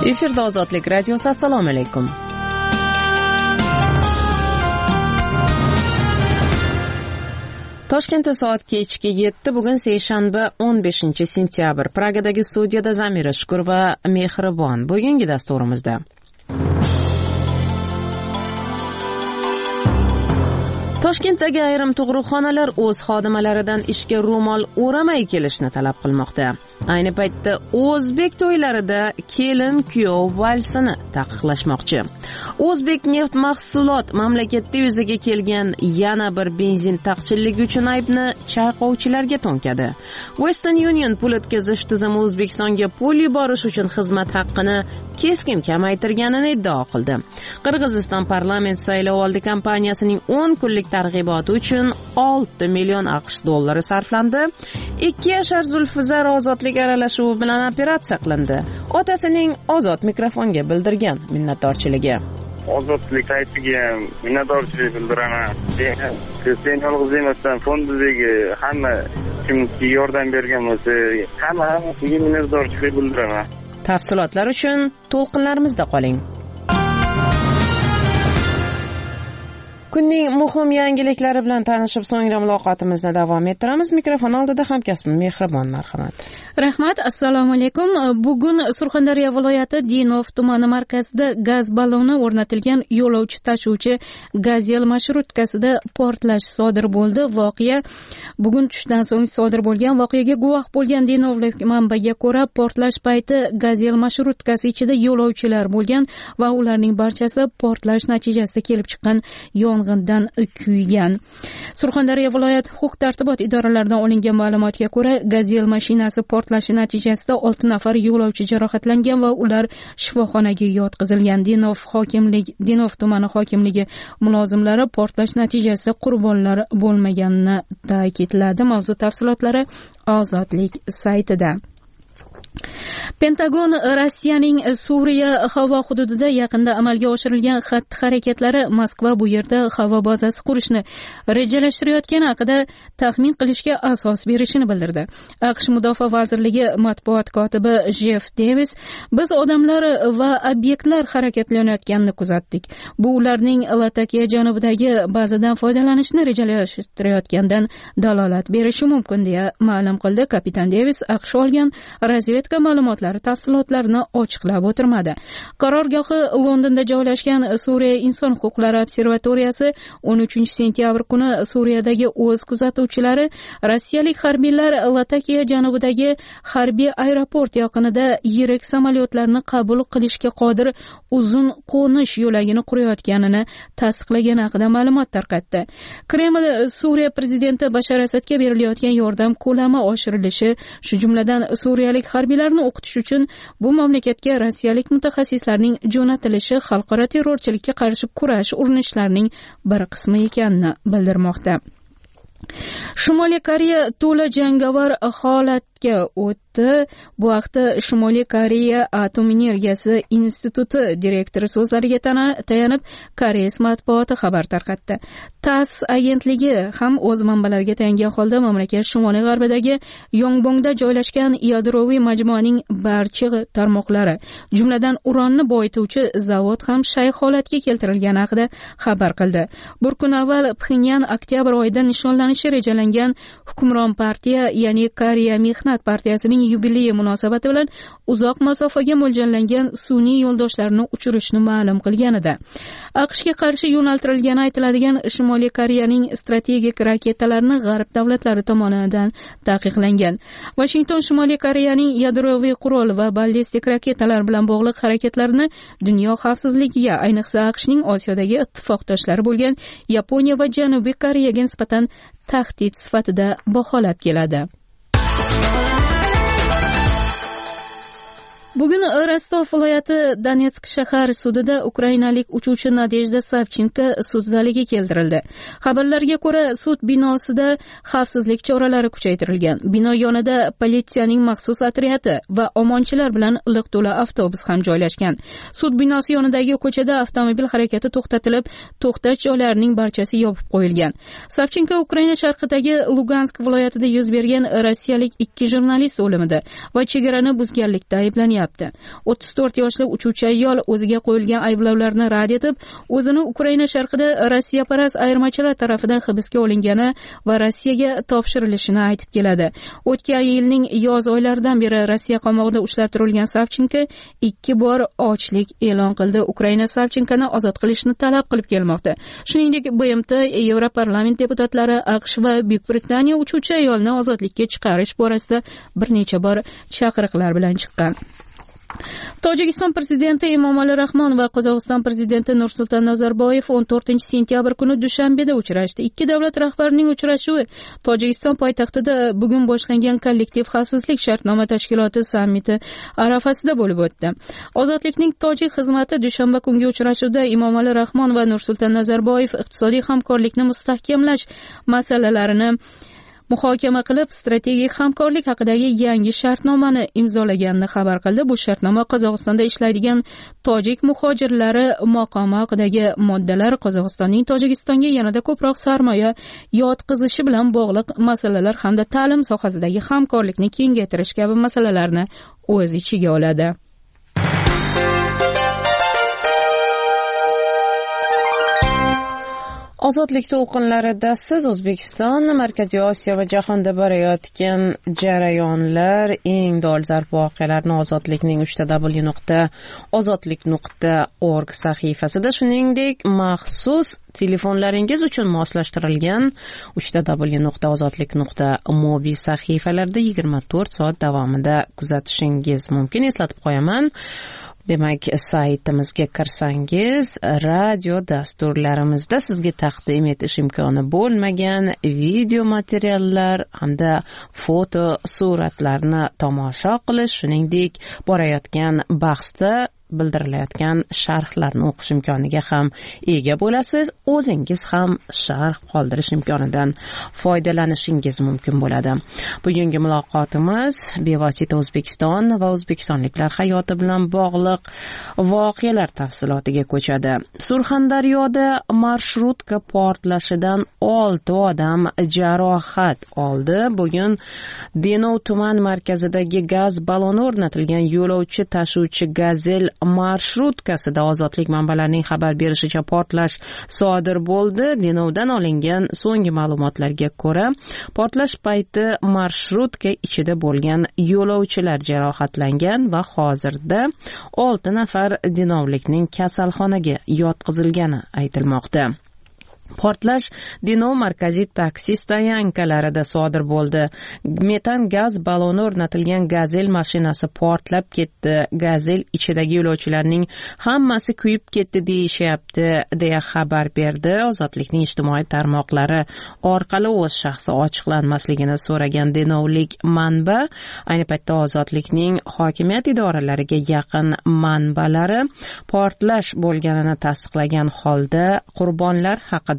Efirda Ozodlik radiosi. Assalomu alaykum. Toshkentda soat kechki 7. Bugun seshanba 15-sentyabr. Pragadagi studiyada Zamira Shukur va Mehribon. Bugungi dasturimizda Toshkentdagi ayrim tug'ruqxonalar o'z xodimalaridan ishga ro'mol o'ramay kelishni talab qilmoqda. Ayni paytda o'zbek to'ylarida kelin-kuyov valsini taqiqlashmoqchi. O'zbek neft mahsulot mamlakatda yuzaga kelgan yana bir benzin taqchilligi uchun aybni chayqovchilarga to'nkadi. Western Union pul o'tkazish tizimi O'zbekistonga pul yuborish uchun xizmat haqqini keskin kamaytirganini iddao qildi. Qirg'iziston parlament saylovoldi kompaniyasining 10 kunlik targ'iboti uchun 6 million AQSh dollari sarflandi. 2 yashar Zulfizar ozodlik aralashuvi bilan operatsiya qilindi. Otasining Ozod mikrofonga bildirgan minnatdorchiligi. Ozodlik saytiga minnatdorchilik bildiraman. Sen yolg'iz emassan, fondidagi hamma kimki yordam bergan bo'lsa, hammasiga minnatdorchilik bildiraman. Tafsilotlar uchun to'lqinlarimizda qoling. Kunning muhim yangiliklari bilan tanishib, so'ngra muloqotimizni davom ettiramiz. Mikrofon oldida hamkasbim Mehribon, marhamat. Rahmat, assalomu alaykum. Bugun Surxondaryo viloyati Dinov tumani markazida gaz balloni o'rnatilgan yo'lovchi tashuvchi Gazel marshrutkasida portlash sodir bo'ldi. Voqea bugun tushdan so'ng sodir bo'lgan. Voqeaga guvoh bo'lgan Dinovlik manbaga ko'ra, portlash payti Gazel marshrutkasi ichida yo'lovchilar bo'lgan va ularning barchasi portlash natijasida kelib chiqqan yong'indan kuygan. Surxondaryo viloyat huquq-tartibot idoralaridan olingan ma'lumotga ko'ra, Gazel mashinasi portlashi natijasida 6 nafar yo'lovchi jarohatlangan va ular shifoxonaga yotqizilgan. Dinov tumani hokimligi mulozimlari portlash natijasida qurbonlar bo'lmaganini ta'kidladi. Mavzu tafsilotlari Ozodlik saytida. Pentagon Rossiyaning Suriya havo hududida yaqinda amalga oshirilgan xatti-harakatlari Moskva bu yerda havo bazasi qurishni rejalashtirayotgani haqida taxmin qilishga asos berishini bildirdi. AQSh Mudofaa vazirligi matbuot kotibi Jeff Davis: "Biz odamlar va obyektlar harakatlanayotganini kuzatdik. Bu ularning Latakiya janubidagi bazadan foydalanishni rejalashtirayotgandan dalolat berishi mumkin", deya ma'lum qildi. Kapitan Davis AQSh olgan razvedka ma'lumotlari tafsilotlarini ochiqlab o'tirmadi. Qarorgohi Londonda joylashgan Suriya inson huquqlari observatoriyasi 13-sentyabr kuni Suriyadagi o'z kuzatuvchilari rossiyalik harbiylar Latakiya janubidagi harbiy aeroport yaqinida yirik samolyotlarni qabul qilishga qodir uzun qo'nish yo'lagini qurayotganini tasdiqlagani haqida ma'lumot tarqatdi. Kreml Suriya prezidenti Bashar Asadga berilayotgan yordam ko'lami oshirilishi, shu jumladan suriyalik harbiylarni o'qitish uchun bu mamlakatga rossiyalik mutaxassislarning jo'natilishi xalqaro terrorchilikka qarshi kurash urinishlarining bir qismi ekanini bildirmoqda. Shimoliy Koreya to'la jangovar holatga o'tdi. Bu haqda Shimoliy Koreya atom energiyasi instituti direktori so'zlariga tayanib Koreys matbuoti xabar tarqatdi. TASS agentligi ham o'z manbalariga tayangan holda mamlakat shimoliy g'arbidagi Yongbongda joylashgan yadroviy majmuaning barcha tarmoqlari, jumladan uronni boyituvchi zavod ham shay holatga keltirilgani haqida xabar qildi. Bir kun avval Pxenyan oktyabr oyida nishonlanishi rejalangan hukmron partiya, ya'ni Koreya Mehnat partiyasining yubileyi munosabati bilan uzoq masofaga mo'ljallangan sun'iy yo'ldoshlarni uchirishni ma'lum qilgan edi. AQShga qarshi yo'naltirilgani aytiladigan Shimoliy Koreyaning strategik raketalarini g'arb davlatlari tomonidan taqiqlangan. Washington Shimoliy Koreyaning yadroviy qurol va ballistik raketalar bilan bog'liq harakatlarini dunyo xavfsizligiga, ayniqsa AQShning Osiyodagi ittifoqdoshlari bo'lgan Yaponiya va Janubiy Koreyaga nisbatan tahdid sifatida baholab keladi. Bugun Rostov viloyati Donetsk shahar sudida ukrainalik uchuvchi Nadejda Savchenko sud zaliga keltirildi. Xabarlarga ko'ra, sud binosida xavfsizlik choralari kuchaytirilgan. Bino yonida politsiyaning maxsus otryadi va omonchilar bilan liq to'la avtobus ham joylashgan. Sud binosi yonidagi ko'chada avtomobil harakati to'xtatilib, to'xtash joylarining barchasi yopib qo'yilgan. Savchenko Ukraina sharqidagi Lugansk viloyatida yuz bergan rossiyalik 2 jurnalist o'limida va chegarani buzganlikda ayblanyapti. yo'llabdi. 34 yoshli uchuvchi ayol o'ziga qo'yilgan ayblovlarni rad etib, o'zini Ukraina sharqida rossiyaparast ayirmachilar tarafidan hibsga olingani va Rossiyaga topshirilishini aytib keladi. O'tgan yilning yoz oylaridan beri Rossiya qamoqida ushlab turilgan Savchenko 2 bor ochlik e'lon qildi. Ukraina Savchenkoni ozod qilishni talab qilib kelmoqda. Shuningdek, BMT, Yevroparlament deputatlari AQSh va Buyuk Britaniya uchuvchi ayolni ozodlikka chiqarish borasida bir necha bor chaqiriqlar bilan chiqqan. Tojikiston prezidenti Emomali Rahmon va Qozog'iston prezidenti Nursulton Nazarboyev 14-sentyabr kuni Dushanbeda uchrashdi. Ikki davlat rahbarining uchrashuvi Tojikiston poytaxtida bugun boshlangan kollektiv xavfsizlik shartnoma tashkiloti sammiti arafasida bo'lib o'tdi. Ozodlikning tojik xizmati dushanba kungi uchrashuvda Emomali Rahmon va Nursulton Nazarboyev iqtisodiy hamkorlikni mustahkamlash masalalarini muhokama qilib, strategik hamkorlik haqidagi yangi shartnomani imzolaganini xabar qildi. Bu shartnoma Qozog'istonda ishlaydigan tojik muhojirlari maqomi haqidagi moddalar, Qozog'istonning Tojikistonga yanada ko'proq sarmoya yotqizishi bilan bog'liq masalalar hamda ta'lim sohasidagi hamkorlikni kengaytirish kabi masalalarni o'z ichiga oladi. Ozodlik to'lqinlarida siz O'zbekiston, Markaziy Osiyo va jahonda borayotgan jarayonlar, eng dolzarb voqealarni Ozodlikning 3w.ozodlik.org sahifasida, shuningdek maxsus telefonlaringiz uchun moslashtirilgan 3w.ozodlik.mobi sahifalarida 24 soat davomida kuzatishingiz mumkin. Eslatib qo'yaman. Demak, saytimizga kirsangiz, radio dasturlarimizda sizga taqdim etish imkoni bo'lmagan video materiallar hamda foto suratlarni tomosha qilish, shuningdek, borayotgan bahsda bildirilayotgan sharhlarni o'qish imkoniga ham ega bo'lasiz. O'zingiz ham sharh qoldirish imkonidan foydalanishingiz mumkin bo'ladi. Bugungi muloqotimiz bevosita O'zbekiston va o'zbekistonliklar hayoti bilan bog'liq voqealar tafsilotiga ko'chadi. Surxondaryoda marshrutka portlashidan 6 odam jarohat oldi. Bugun Denov tuman markazidagi gaz balloni o'rnatilgan yo'lovchi tashuvchi Gazel marsrutkasida ozodlik manbalarining xabar berishicha portlash sodir bo'ldi. Denovdan olingan so'nggi ma'lumotlarga ko'ra, portlash payti marshrutka ichida bo'lgan yo'lovchilar jarohatlangan va hozirda 6 nafar denovlikning kasalxonaga yotqizilgani aytilmoqda. Portlash Denov markaziy taksi stoyankalarida sodir bo'ldi. Metan gaz balloni o'rnatilgan Gazel mashinasi portlab ketdi. Gazel ichidagi yo'lovchilarning hammasi kuyib ketdi deyishyapti, deya xabar berdi. Ozodlikning ijtimoiy tarmoqlari orqali o'z shaxsi ochiqlanmasligini so'ragan denovlik manba, ayni paytda Ozodlikning hokimiyat idoralariga yaqin manbalari portlash bo'lganini tasdiqlagan holda qurbonlar haqida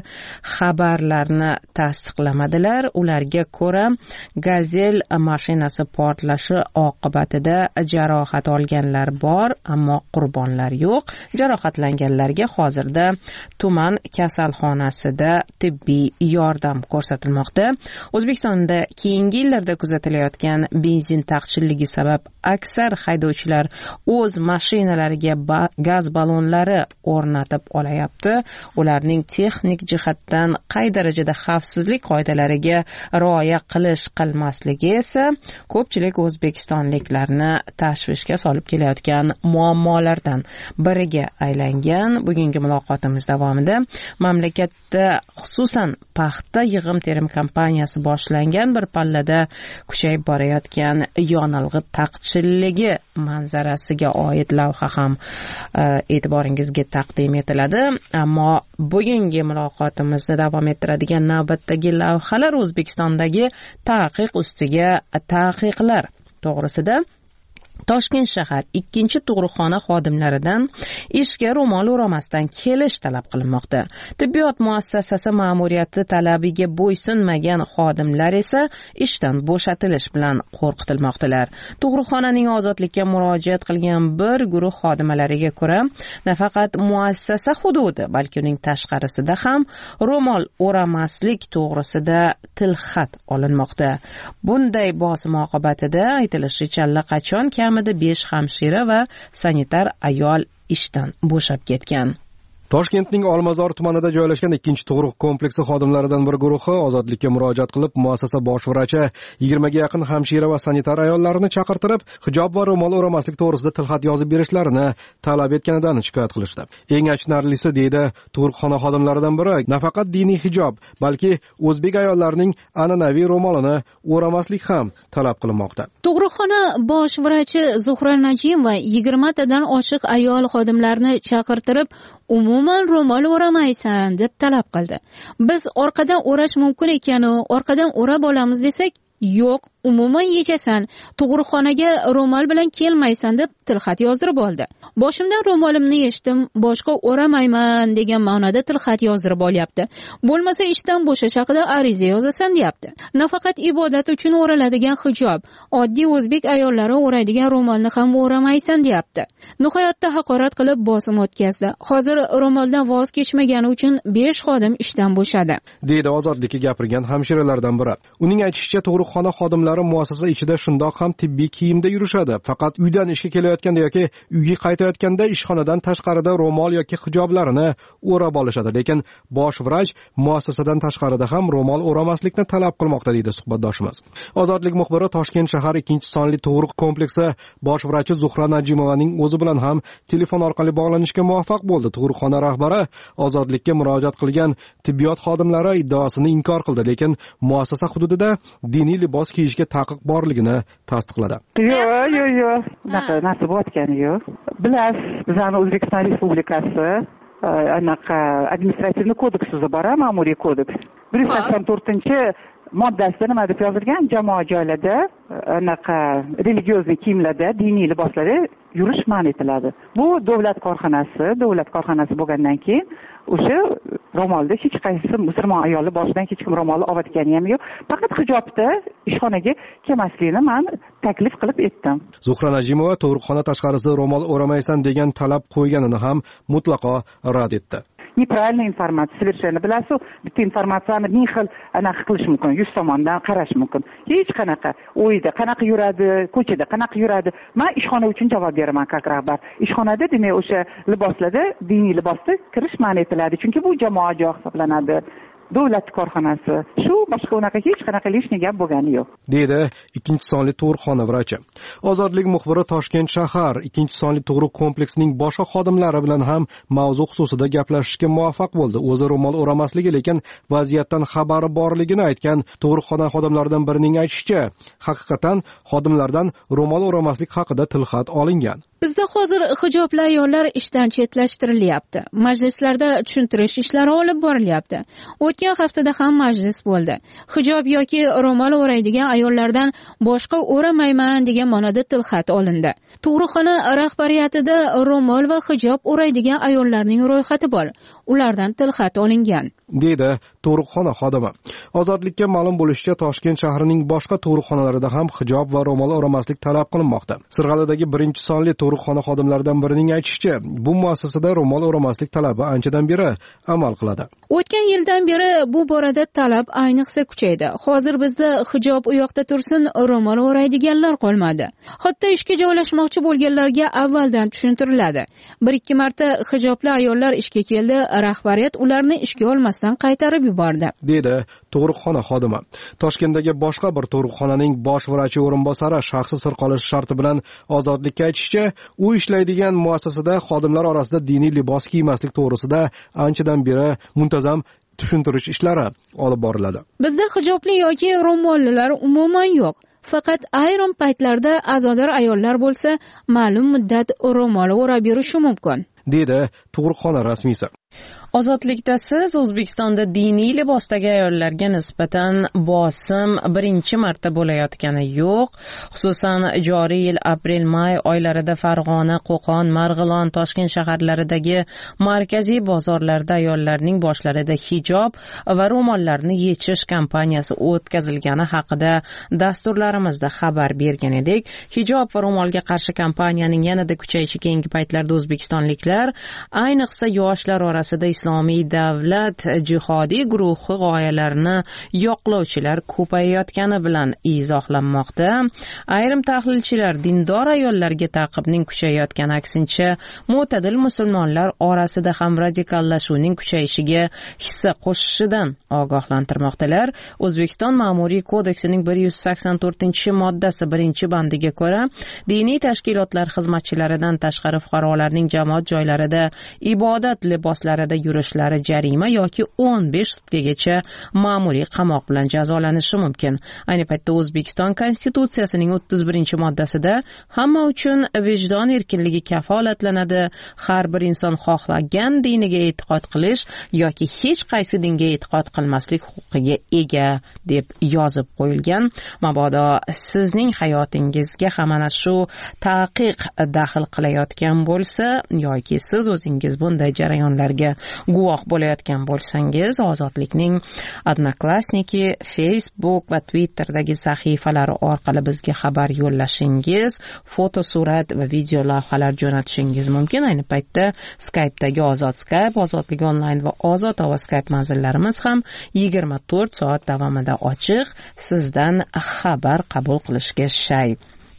xabarlarni tasdiqlamadilar. Ularga ko'ra, Gazel mashinasi portlashi oqibatida jarohat olganlar bor, ammo qurbonlar yo'q. Jarohatlanganlarga hozirda tuman kasalxonasida tibbiy yordam ko'rsatilmoqda. O'zbekistonda keyingi yillarda kuzatilayotgan benzin taqchilligi sabab aksar haydovchilar o'z mashinalariga gaz ballonlari o'rnatib olayapti. Ularning texnik jihatdan qay darajada xavfsizlik qoidalariga rioya qilmasligi esa ko'pchilik o'zbekistonliklarni tashvishga solib kelayotgan muammolardan biriga aylangan. Bugungi muloqotimiz davomida mamlakatda xususan paxta yig'im-terim kampaniyasi boshlangan bir pallada kuchayib borayotgan yonilg'i taqchilligi manzarasiga oid lavha ham e'tiboringizga taqdim etiladi. Ammo bugungi muloqotimizni davom ettiradigan navbatdagi lavhalar O'zbekistondagi taqiq ustiga taqiqlar to'g'risida. Toshkent shahar 2-tug'ruqxona xodimlaridan ishga ro'mol o'ramasdan kelish talab qilinmoqda. Tibbiyot muassasasi ma'muriyati talabiga bo'ysunmagan xodimlar esa ishdan bo'shatilish bilan qo'rqitilmoqdalar. Tug'ruqxonaning ozodlikka murojaat qilgan bir guruh xodimalariga ko'ra, nafaqat muassasa hududi, balki uning tashqarisida ham ro'mol o'ramaslik to'g'risida tilxat olinmoqda. Bunday bosim oqibatida aytilishicha allaqachon kamida 5 hamshira va sanitar ayol ishdan bo'shab ketgan. Toshkentning Olmazor tumanida joylashgan 2-tug'ruq kompleksi xodimlaridan bir guruhi ozodlikka murojaat qilib, muassasa bosh vrachi 20 ga yaqin hamshira va sanitar ayollarni chaqirtirib, hijob va ro'mol o'ramaslik to'g'risida tilxat yozib berishlarini talab etganidan shikoyat qilishdi. Eng achinarlisi, deydi tug'ruqxona xodimlaridan biri, nafaqat diniy hijob, balki o'zbek ayollarining an'anaviy ro'molini o'ramaslik ham talab qilinmoqda. Tug'ruqxona bosh vrachi Zuhra Najimova 20 tadan oshiq ayol xodimlarni chaqirtirib, umuman ro'mol o'ramaysan deb talab qildi. Biz orqadan o'rash mumkin ekanu, orqadan o'rab olamiz desak, yo'q, umuman yechasan, tug'ruqxonaga ro'mol bilan kelmaysan deb tilxat yozdirib oldi. Boshimdan ro'molimni yechdim, boshqa o'ramayman degan ma'noda tilxat yozdirib olyapti. Bo'lmasa ishdan bo'shash haqida ariza yozasan deyapti. Nafaqat ibodat uchun o'raladigan hijob, oddiy o'zbek ayollari o'raydigan ro'molni ham o'ramaysan deyapti. Nihoyatda haqorat qilib bosim o'tkazdi. Hozir ro'moldan voz kechmagani uchun 5 xodim ishdan bo'shadi, deydi ozodlikka gapirgan hamshiralardan biri. Uning aytishicha, tug'ruqxona xodimlari muassasa ichida shundoq ham tibbiy kiyimda yurishadi. Faqat uydan ishga kelayotganda yoki uyga qaytayotganda ishxonadan tashqarida ro'mol yoki hijoblarini o'rab olishadi. Lekin bosh vrach muassasadan tashqarida ham ro'mol o'ramaslikni talab qilmoqda, deydi suhbatdoshimiz. Ozodlik muxbiri Toshkent shahar 2-sonli tug'ruq kompleksi bosh vrachi Zuhra Najimovaning o'zi bilan ham telefon orqali bog'lanishga muvaffaq bo'ldi. Tug'ruqxona rahbari ozodlikka murojaat qilgan tibbiyot xodimlari iddaosini inkor qildi, lekin muassasa hududida diniy libos kiyishga taqiq borligini tasdiqladi. Yo'q. Bunaqa narsa bo'layotgani yo'q. Bilasiz, bizning O'zbekiston Respublikasi administrativ kodeksida bor, ma'muriy kodeks. 184-moddasida nima deb yozilgan? Jamoat joylarida religiozni kiyimlarda, diniy liboslarda yurish man etiladi. Bu davlat korxonasi bo'lgandan keyin o'sha ro'molda hech qaysi musulmon ayoli boshidan hech kim ro'molni oladigan ham yo'q. Faqat hijobda ishxonaga kelmasligini men taklif qilib aytdim. Zuhra Najimova tug'ruqxona tashqarisida ro'mol o'ramaysan degan talab qo'yganini ham mutlaqo rad etdi. Неправильная информация, совершенно. Bilasiz, bitta informatsiyani ming xil anaqa qilish mumkin, 100 tomondan qarash mumkin. Hech qanaqa o'yda qanaqa yuradi, ko'chada qanaqa yuradi. Men ishxona uchun javob beraman, как rahbar. Ishxonada, demak, o'sha liboslarda, diniy libosda kirish man etiladi, chunki bu jamoat joy hisoblanadi. Davlat korxonasi. Shu boshqa unaqa hech qanaqa lishni gap bo'lgani yo'q, deydi 2-sonli tug'ruqxona vrachi. Ozodlik muxbiri Toshkent shahar 2-sonli tug'ruq kompleksining boshqa xodimlari bilan ham mavzu xususida gaplashishga muvaffaq bo'ldi. O'zi ro'mol o'ramasligi, lekin vaziyatdan xabari borligini aytgan tug'ruqxona xodimlaridan birining aytishicha, haqiqatan xodimlardan ro'mol o'ramaslik haqida tilxat olingan. Bizda hozir hijobli ayollar ishdan chetlashtirilyapti. Majlislarda tushuntirish ishlari olib borilyapti. O'tgan haftada ham majlis bo'ldi. Hijob yoki ro'mol o'raydigan ayollardan boshqa o'ramayman degan ma'noda tilxat olindi. Tug'ruqxona rahbariyatida ro'mol va hijob o'raydigan ayollarning ro'yxati bor. Ulardan tilxat olingan, deydi tug'ruqxona xodimi. Ozodlikka ma'lum bo'lishicha, Toshkent shahrining boshqa tug'ruqxonalarida ham hijob va ro'mol o'ramaslik talab qilinmoqda. Sirg'alidagi 1-sonli tug'ruqxona xodimlaridan birining aytishicha, bu muassasada ro'mol o'ramaslik talabi anchadan beri amal qiladi. O'tgan yildan beri bu borada talab ayniqsa kuchaydi. Hozir bizda hijob u yoqda tursin, ro'mol o'raydiganlar qolmadi. Hatto ishga joylashmoqchi bo'lganlarga avvaldan tushuntiriladi. 1-2 marta hijobli ayollar ishga keldi, rahbariyat ularni ishga olmasdan qaytarib yubordi, deydi tug'ruqxona xodimi. Toshkentdagi boshqa bir tug'ruqxonaning bosh vrachi o'rinbosari shaxsi sir qolish sharti bilan ozodlikka aytishicha, u ishlaydigan muassasada xodimlar orasida diniy libos kiymaslik to'g'risida anchadan beri muntazam tushuntirish ishlari olib boriladi. Bizda hijobli yoki ro'mollilar umuman yo'q. Faqat ayrim paytlarda azodor ayollar bo'lsa, ma'lum muddat ro'mol o'rab yurishi mumkin, deydi tug'ruqxona rasmiysi. Ozodlikda siz O'zbekistonda diniy libosdagi ayollarga nisbatan bosim birinchi marta bo'layotgani yo'q. Xususan joriy yil aprel-may oylarida Farg'ona, Qo'qon, Marg'ilon, Toshkent shaharlaridagi markaziy bozorlarda ayollarning boshlarida hijob va ro'mollarni yechish kampaniyasi o'tkazilgani haqida dasturlarimizda xabar bergan edik. Hijob va ro'molga qarshi kampaniyaning yanada kuchayishi keyingi paytlarda o'zbekistonliklar, ayniqsa yoshlar orasida islom islomiy davlat jihodiy guruhi g'oyalarini yoqlovchilar ko'payayotgani bilan izohlanmoqda. Ayrim tahlilchilar dindor ayollarga ta'qibning kuchayayotgani aksincha mo'tadil musulmonlar orasida ham radikallashuvning kuchayishiga hissa qo'shishidan ogohlantirmoqdalar. O'zbekiston Ma'muriy kodeksining 184-moddasi 1-bandiga ko'ra, diniy tashkilotlar xizmatchilaridan tashqari fuqarolarning jamoat joylarida ibodat liboslarida yurishlari jarima yoki 15 sutkagacha ma'muriy qamoq bilan jazolanishi mumkin. Ayni paytda O'zbekiston Konstitutsiyasining 31-moddasida hamma uchun vijdon erkinligi kafolatlanadi. Har bir inson xohlagan diniga e'tiqod qilish yoki hech qaysi dinga e'tiqod qilmaslik huquqiga ega deb yozib qo'yilgan. Mabodo sizning hayotingizga ham ana shu taqiq daxl qilayotgan bo'lsa yoki siz o'zingiz bunday jarayonlarga guvoh bo'layotgan bo'lsangiz, Ozodlikning Odnoklassniki, Facebook va Twitter'dagi sahifalari orqali bizga xabar yo'llashingiz, foto, surat va video lavhalar jo'natishingiz mumkin. Ayni paytda Skype'dagi Ozod Skype, Ozodlik onlayn va Ozod Havo Skype manzillarimiz ham 24 soat davomida ochiq. Sizdan xabar qabul qilishga shay.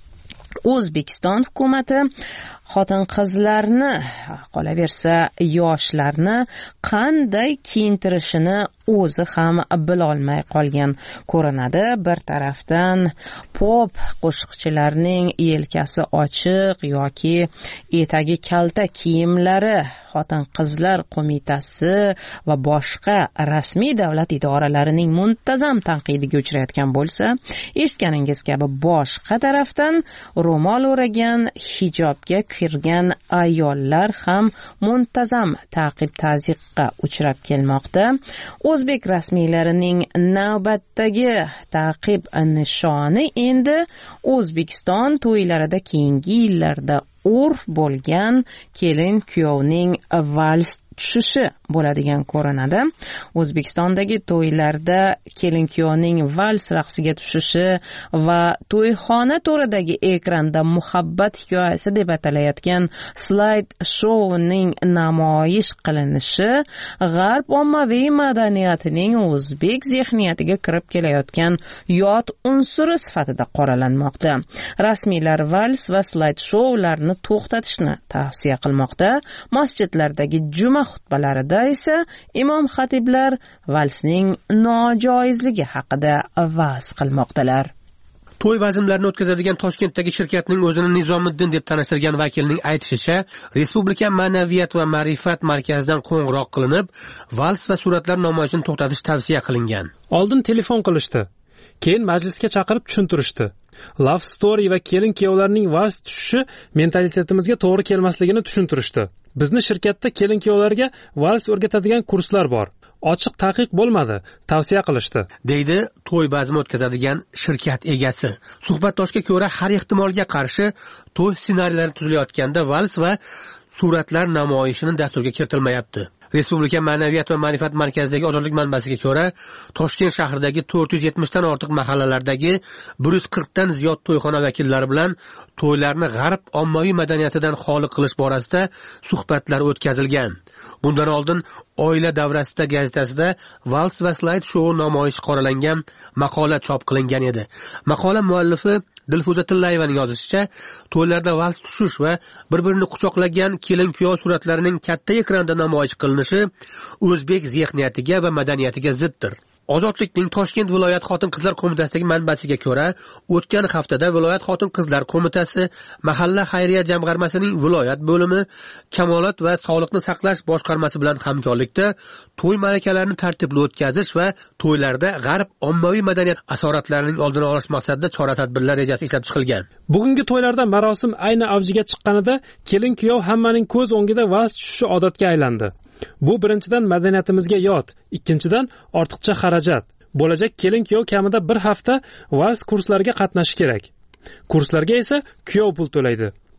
O'zbekiston hukumati xotin-qizlarni, qolaversa yoshlarni qanday kiyintirishini o'zi ham bilolmay qolgan ko'rinadi. Bir tarafdan pop qo'shiqchilarning yelkasi ochiq yoki etagi kalta kiyimlari Xotin-qizlar qo'mitasi va boshqa rasmiy davlat idoralarining muntazam tanqidiga uchrayotgan bo'lsa, eshitganingiz kabi boshqa tarafdan ro'mol o'ragan, hijobga kirgan ayollar ham muntazam ta'qib-ta'ziqqa uchrab kelmoqda. O'zbek rasmiylarining navbatdagi ta'qib nishoni endi O'zbekiston to'ylarida keyingi yillarda urf bo'lgan kelin-kuyovning vals tushishi bo'ladigan ko'rinadi. O'zbekistondagi to'ylarda kelin-kuyovning vals raqsiga tushishi va to'yxona to'ridagi ekranda muhabbat hikoyasi deb atalayotgan slayd shouning namoyish qilinishi g'arb ommaviy madaniyatining o'zbek zehniyatiga kirib kelayotgan yot unsuri sifatida qoralanmoqda. Rasmiylar vals va slayd shoularni to'xtatishni tavsiya qilmoqda. Masjidlardagi juma xutbalarida esa imom xatiblar valsning nojoizligi haqida va'z qilmoqdalar. To'y bazmlarini o'tkazadigan Toshkentdagi shirkatning o'zini Nizomiddin deb tanishtirgan vakilning aytishicha, Respublika Ma'naviyat va ma'rifat markazidan qo'ng'iroq qilinib, vals va suratlar namoyishini to'xtatish tavsiya qilingan. Oldin telefon qilishdi, keyin majlisga chaqirib tushuntirishdi. Love story va kelin-kuyovlarning vals tushishi mentalitetimizga to'g'ri kelmasligini tushuntirishdi. Bizni shirkatda kelin-kuyovlarga vals o'rgatadigan kurslar bor. Ochiq taqiq bo'lmadi, tavsiya qilishdi, deydi to'y bazmi o'tkazadigan shirkat egasi. Suhbatdoshga ko'ra, har ehtimolga qarshi to'y ssenariylari tuzilayotganda vals va suratlar namoyishini dasturga kiritilmayapti. Respublika Ma'naviyat va ma'rifat markazidagi Ozodlik manbasiga ko'ra, Toshkent shahridagi 470 dan ortiq mahallalardagi 140 dan ziyod to'yxona vakillari bilan to'ylarni g'arb ommaviy madaniyatidan xoli qilish borasida suhbatlar o'tkazilgan. Bundan oldin Oila davrasida gazetasida vals va slayd shou namoyishi qoralangan maqola chop qilingan edi. Maqola muallifi Dilfuza Tillayevaning yozishicha, to'ylarda vals tushish va bir-birini quchoqlagan kelin-kuyov suratlarining katta ekranda namoyish qilinishi o'zbek zehniyatiga va madaniyatiga ziddir. Ozodlikning Toshkent viloyat xotin-qizlar qo'mitasidagi manbasiga ko'ra, o'tgan haftada viloyat xotin-qizlar qo'mitasi mahalla xayriya jamg'armasining viloyat bo'limi, kamolat va sog'liqni saqlash boshqarmasi bilan hamkorlikda to'y ma'rakalarini tartibli o'tkazish va to'ylarda g'arb ommaviy madaniyat asoratlarining oldini olish maqsadida chora-tadbirlar rejasi ishlab chiqilgan. Bugungi to'ylarda marosim ayni avjiga chiqqanida kelin-kuyov hammaning ko'z o'ngida vals tushishi odatga aylandi. Bu birinchidan madaniyatimizga yot, ikkinchidan ortiqcha xarajat. Bo'lajak kelin-kuyov kamida bir hafta vals kurslariga qatnashishi kerak. Kurslarga esa kuyov pul to'laydi.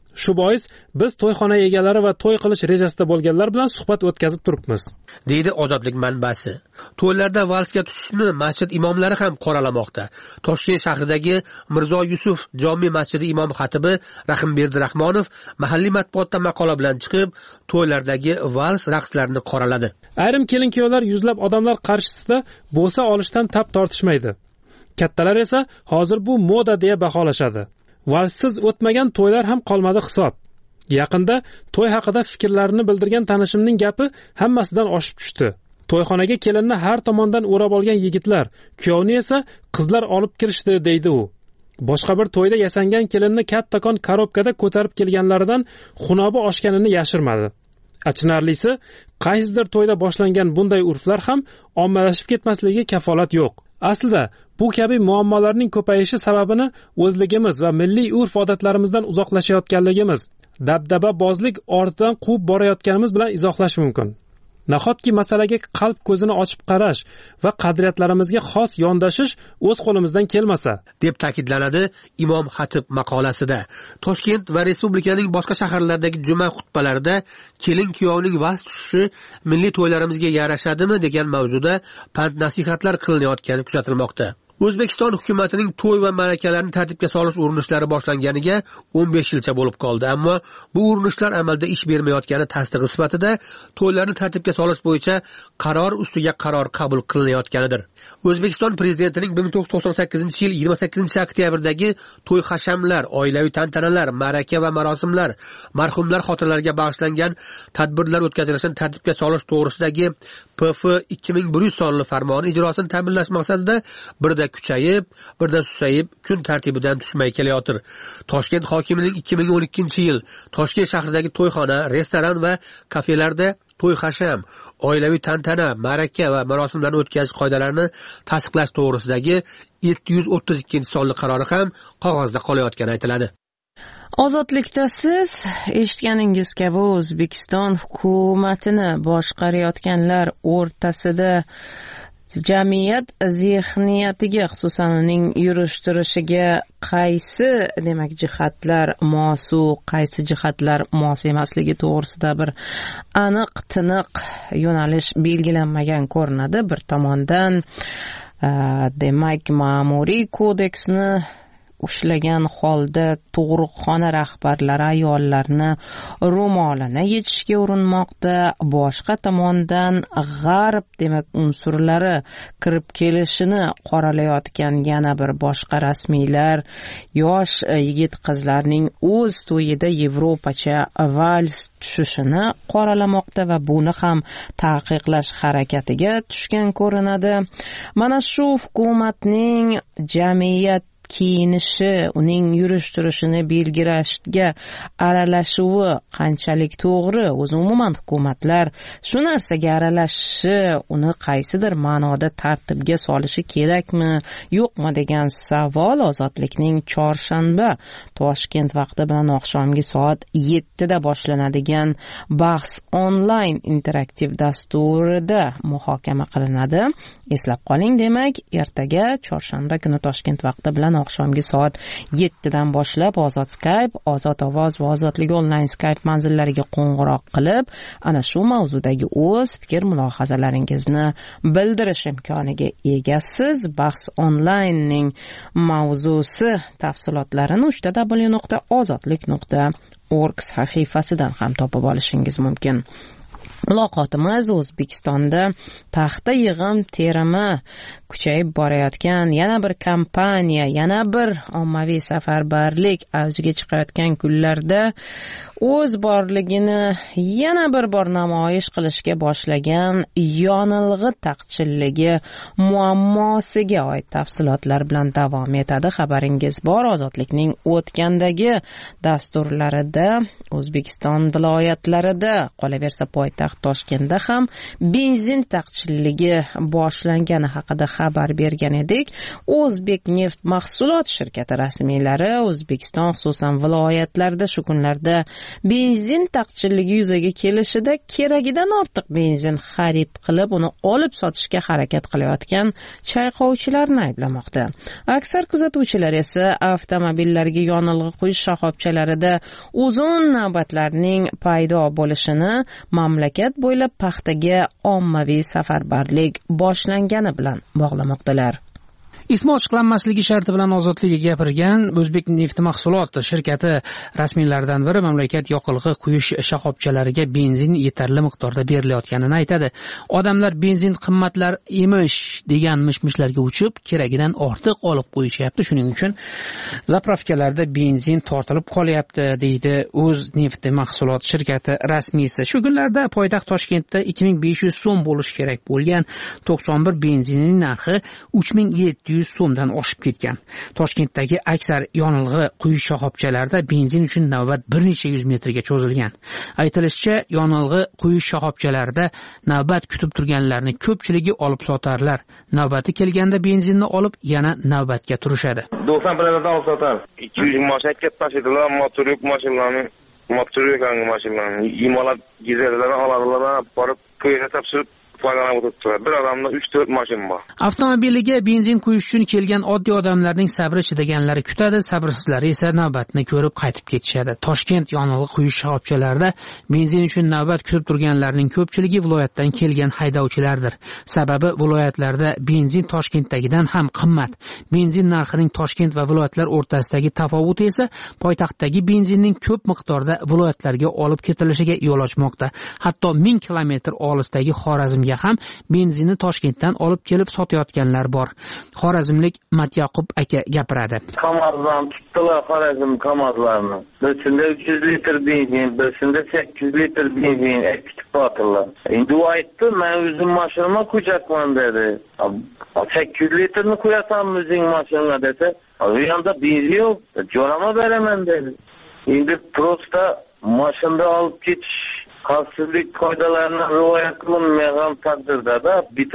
Shu bois biz to'yxona egalari va to'y qilish rejasida bo'lganlar bilan suhbat o'tkazib turibmiz, deydi Ozodlik manbasi. To'ylarda valsga tushishni masjid imomlari ham qoralamoqda. Toshkent shahridagi Mirzo Yusuf jome masjidi imom xatibi Rahimberdi Rahmonov mahalliy matbuotda maqola bilan chiqib, to'ylardagi vals raqslarini qoraladi. Ayrim kelin-kuyovlar yuzlab odamlar qarshisida bo'sa olishdan tap tortishmaydi. Kattalar esa hozir bu moda deya baholashadi. Valssiz o'tmagan to'ylar ham qolmadi hisob. Yaqinda to'y haqida fikrlarini bildirgan tanishimning gapi hammasidan oshib tushdi. To'yxonaga kelinni har tomondan o'rab olgan yigitlar, kuyovni esa qizlar olib kirishdi, deydi u. Boshqa bir to'yda yasangan kelinni kattakon korobkada ko'tarib kelganlaridan xunobi oshganini yashirmadi. Achinarlisi, qaysidir to'yda boshlangan bunday urflar ham ommalashib ketmasligiga kafolat yo'q. Aslida bu kabi muammolarning ko'payishi sababini o'zligimiz va milliy urf-odatlarimizdan uzoqlashayotganligimiz, dabdababozlik ortidan quvib borayotganimiz bilan izohlash mumkin. Nahotki masalaga qalb ko'zini ochib qarash va qadriyatlarimizga xos yondashish o'z qo'limizdan kelmasa, deb ta'kidlanadi Imom xatib maqolasida. Toshkent va respublikaning boshqa shaharlaridagi juma xutbalarida kelin-kuyovning vals tushishi milliy to'ylarimizga yarashadimi degan mavzuda pand-nasihatlar qilinayotgani kuzatilmoqda. O'zbekiston hukumatining to'y va ma'rakalarni tartibga solish urinishlari boshlanganiga 15 yilcha bo'lib qoldi, ammo bu urinishlar amalda ish bermayotgani tasdig'i sifatida to'ylarni tartibga solish bo'yicha qaror ustiga qaror qabul qilinayotganidir. O'zbekiston prezidentining 1998-yil 28-oktyabrdagi to'y hashamlar, oilaviy tantanalar, ma'raka va marosimlar, marhumlar xotiralariga bag'ishlangan tadbirlar o'tkazilishini tartibga solish to'g'risidagi PF 2100 sonli farmoni ijrosini ta'minlash maqsadida birda kuchayib, birdan susayib, kun tartibidan tushmay kelayotir. Toshkent hokimining 2012-yil Toshkent shahridagi to'yxona, restoran va kafelarda to'y hasham, oilaviy tantana, ma'raka va marosimlarni o'tkazish qoidalarini tasdiqlash to'g'risidagi 732-sonli qarori ham qog'ozda qolayotgani aytiladi. Ozodlikda siz eshitganingiz kabi O'zbekiston hukumatini boshqarayotganlar o'rtasida jamiyat zehniyatiga, xususan uning yurish-turishiga qaysi jihatlar mosu, qaysi jihatlar mos emasligi to'g'risida bir aniq tiniq yo'nalish belgilanmagan ko'rinadi. Bir tomondan demak ma'muriy kodeksni ushlagan holda tug'ruqxona rahbarlari ayollarni ro'molini yechishga urinmoqda. Boshqa tomondan g'arb unsurlari kirib kelishini qoralayotgan yana bir boshqa rasmiylar yosh yigit qizlarning o'z to'yida Yevropacha vals tushishini qoralamoqda va buni ham taqiqlash harakatiga tushgan ko'rinadi. Mana shu hukumatning jamiyat kiyinishi, uning yurish-turishini belgilashga aralashuvi qanchalik to'g'ri? O'zi umuman hukumatlar shu narsaga aralashishi, uni qaysidir ma'noda tartibga solishi kerakmi, yo'qmi degan savol Ozodlikning chorshanba Toshkent vaqti bilan oqshomgi soat 7 da boshlanadigan bahs onlayn interaktiv dasturida muhokama qilinadi. Eslab qoling, demak, ertaga chorshanba kuni Toshkent vaqti bilan oqshomgi soat 7 dan boshlab Ozod Skype, Ozod ovoz va Ozodlik onlayn Skype manzillariga qo'ng'iroq qilib, ana shu mavzudagi o'z fikr-mulohazalaringizni bildirish imkoniga egasiz. Bahs onlaynning mavzusi tafsilotlarini www.ozodlik.org sahifasidan ham topib olishingiz mumkin. Muloqotimiz O'zbekistonda paxta yig'im terimi kuchayib borayotgan yana bir kampaniya, yana bir ommaviy safarbarlik avjiga chiqayotgan kunlarda o'z borligini yana bir bor namoyish qilishga boshlagan yonilg'i taqchilligi muammosiga oid tafsilotlar bilan davom etadi. Xabaringiz bor, Ozodlikning o'tgandagi dasturlarida O'zbekiston viloyatlarida, qolaversa poytaxt poytaxt Toshkentda ham benzin taqchilligi boshlangani haqida xabar bergan edik. O'zbekneft mahsulot shirkati rasmiylari O'zbekiston, xususan viloyatlarda shu kunlarda benzin taqchilligi yuzaga kelishida keragidan ortiq benzin xarid qilib, uni olib sotishga harakat qilayotgan chayqovchilarni ayblamoqda. Aksar kuzatuvchilar esa avtomobillarga yonilg'i quyish shoxobchalarida uzun navbatlarning paydo bo'lishini mamlakat bo'ylab paxtaga ommaviy safarbarlik boshlangani bilan bog'lamoqdalar. Ismi ochiqlanmasligi sharti bilan ozodlikka gapirgan O'zbekneft mahsulot shirkati rasmiylaridan biri mamlakat yoqilg'i quyish shoxobchalariga benzin yetarli miqdorda berilayotganini aytadi. Odamlar benzin qimmatlar emish degan mishmishlarga uchib, keragidan ortiq olib qo'yishyapti. Shuning uchun zapravkalarda benzin tortilib qolyapti, deydi O'zneft mahsulot shirkati rasmiysi. Shu kunlarda poytaxt Toshkentda 2500 so'm bo'lishi kerak bo'lgan 91 benzinning narxi 3700 so'mdan oshib ketgan. Toshkentdagi aksar yonilg'i quyish shoxobchalarida benzin uchun navbat bir necha yuz metrga cho'zilgan. Aytilishicha, yonilg'i quyish shoxobchalarida navbat kutib turganlarning ko'pchiligi olib sotarlar. Navbati kelganda benzinni olib yana navbatga turishadi. 90 pullardan olib sotar. 200 mashina ketmasdilar, motor yo'q mashinalarni, motor yo'q mashinalarni imalab gizlardan oladilar, borib ko'yga topshirib bir odamda 3-4 mashina bor. Avtomobiliga benzin quyish uchun kelgan oddiy odamlarning sabri chidaganlari kutadi, sabrsizlari esa navbatni ko'rib qaytib ketishadi. Toshkent yonilg'i quyish shoxobchalarida benzin uchun navbat kutib turganlarning ko'pchiligi viloyatdan kelgan haydovchilardir. Sababi viloyatlarda benzin Toshkentdagidan ham qimmat. Benzin narxining Toshkent va viloyatlar o'rtasidagi tafovut esa poytaxtdagi benzinning ko'p miqdorda viloyatlarga olib ketilishiga yo'l ochmoqda. Hatto 1000 kilometr olisdagi Xorazmga ham benzinni Toshkentdan olib kelib sotayotganlar bor. Xorazmlik Matyaqub aka gapiradi. Kamazdan tutdilar Xorazm kamazlarni. Birisinde 300 litr benzin, birisinde 800 litr benzin ekitib batırlar. Endi u aytdi, men o'zim mashinama qo'yacakman dedi. 800 litrni qo'yasan o'zing mashinanga desa, u yerda benzin yo'q, jo'nama beraman dedi. Endi prosta mashinada olib ketish xavfsizlik qoidalarini rioya qilinmagan taqdirda da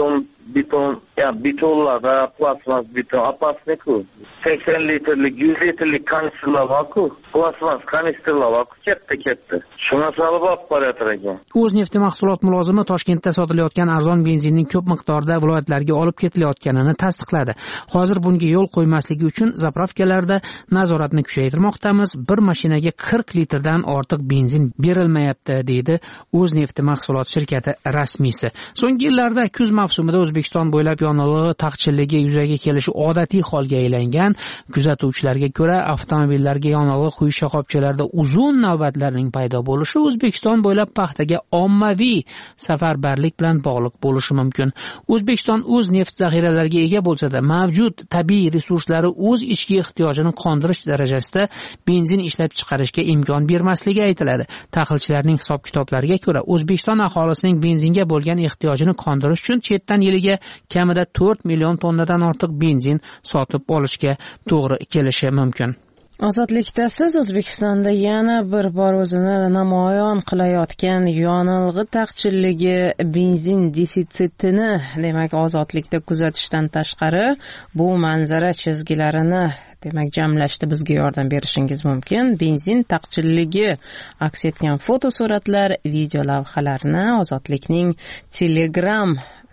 betonlarda plasmas beton opasniku 80 litrlik 100 litrlik kanistrlar borku, plasmas kanistrlar borku, katta. Shuna solib olib borayotir ekan. O'zneft mahsulot mulozimi Toshkentda sotilayotgan arzon benzinning ko'p miqdorda viloyatlarga olib ketilayotganini tasdiqladi. Hozir bunga yo'l qo'ymasligi uchun zapravkalarda nazoratni kuchaytirmoqdamiz. Bir mashinaga 40 litrdan ortiq benzin berilmayapti, deydi O'zneft mahsulot shirkati rasmiysi. So'nggi yillarda kuz mavsumida O'zbekiston bo'ylab yonilg'i taqchilligi yuzaga kelishi odatiy holga aylangan. Kuzatuvchilarga ko'ra, avtomobillarga yonilg'i quyish shoxobchalarida uzun navbatlarning paydo bo'lishi O'zbekiston bo'ylab paxtaga ommaviy safarbarlik bilan bog'liq bo'lishi mumkin. O'zbekiston o'z neft zaxiralariga ega bo'lsa-da, mavjud tabiiy resurslari o'z ichki ehtiyojini qondirish darajasida benzin ishlab chiqarishga imkon bermasligi aytiladi. Tahlilchilarning hisob-kitoblariga ko'ra, O'zbekiston aholisining benzinga bo'lgan ehtiyojini qondirish uchun chetdan yiliga kamida 4 million tonnadan ortiq benzin sotib olishga to'g'ri kelishi mumkin. Ozodlikda siz O'zbekistonda yana bir bor o'zini namoyon qilayotgan yonilg'i taqchilligi, benzin defitsitini, demak, ozodlikda kuzatishdan tashqari bu manzara chizgilarini jamlashda bizga yordam berishingiz mumkin. Benzin taqchilligi aks etgan fotosuratlar, video lavhalarni Ozodlikning Telegram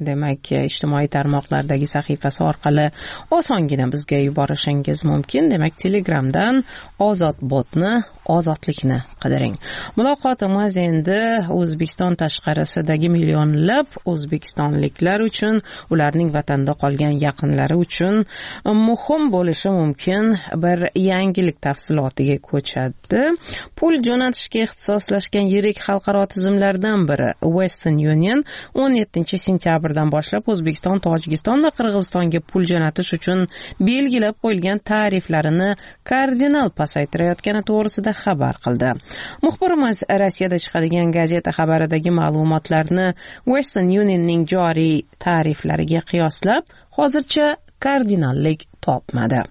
ijtimoiy tarmoqlardagi sahifasi orqali osongina bizga yuborishingiz mumkin. Demak, Telegramdan Ozodbotni, Ozodlikni qidiring. Muloqotimiz endi O'zbekiston tashqarisidagi millionlab o'zbekistonliklar uchun, ularning vatanda qolgan yaqinlari uchun muhim bo'lishi mumkin bir yangilik tafsilotiga ko'chadi. Pul jo'natishga ixtisoslashgan yirik xalqaro tizimlardan biri Western Union 17-sentyabrdan boshlab O'zbekiston, Tojikiston va Qirg'izistonga pul jo'natish uchun belgilab qo'yilgan tariflarini kardinal pasaytirayotgani to'g'risida xabar qildi. Muxbirimiz Rossiyada chiqadigan gazeta xabaridagi ma'lumotlarni Western Unionning joriy tariflariga qiyoslab, hozircha kardinallik topmadi.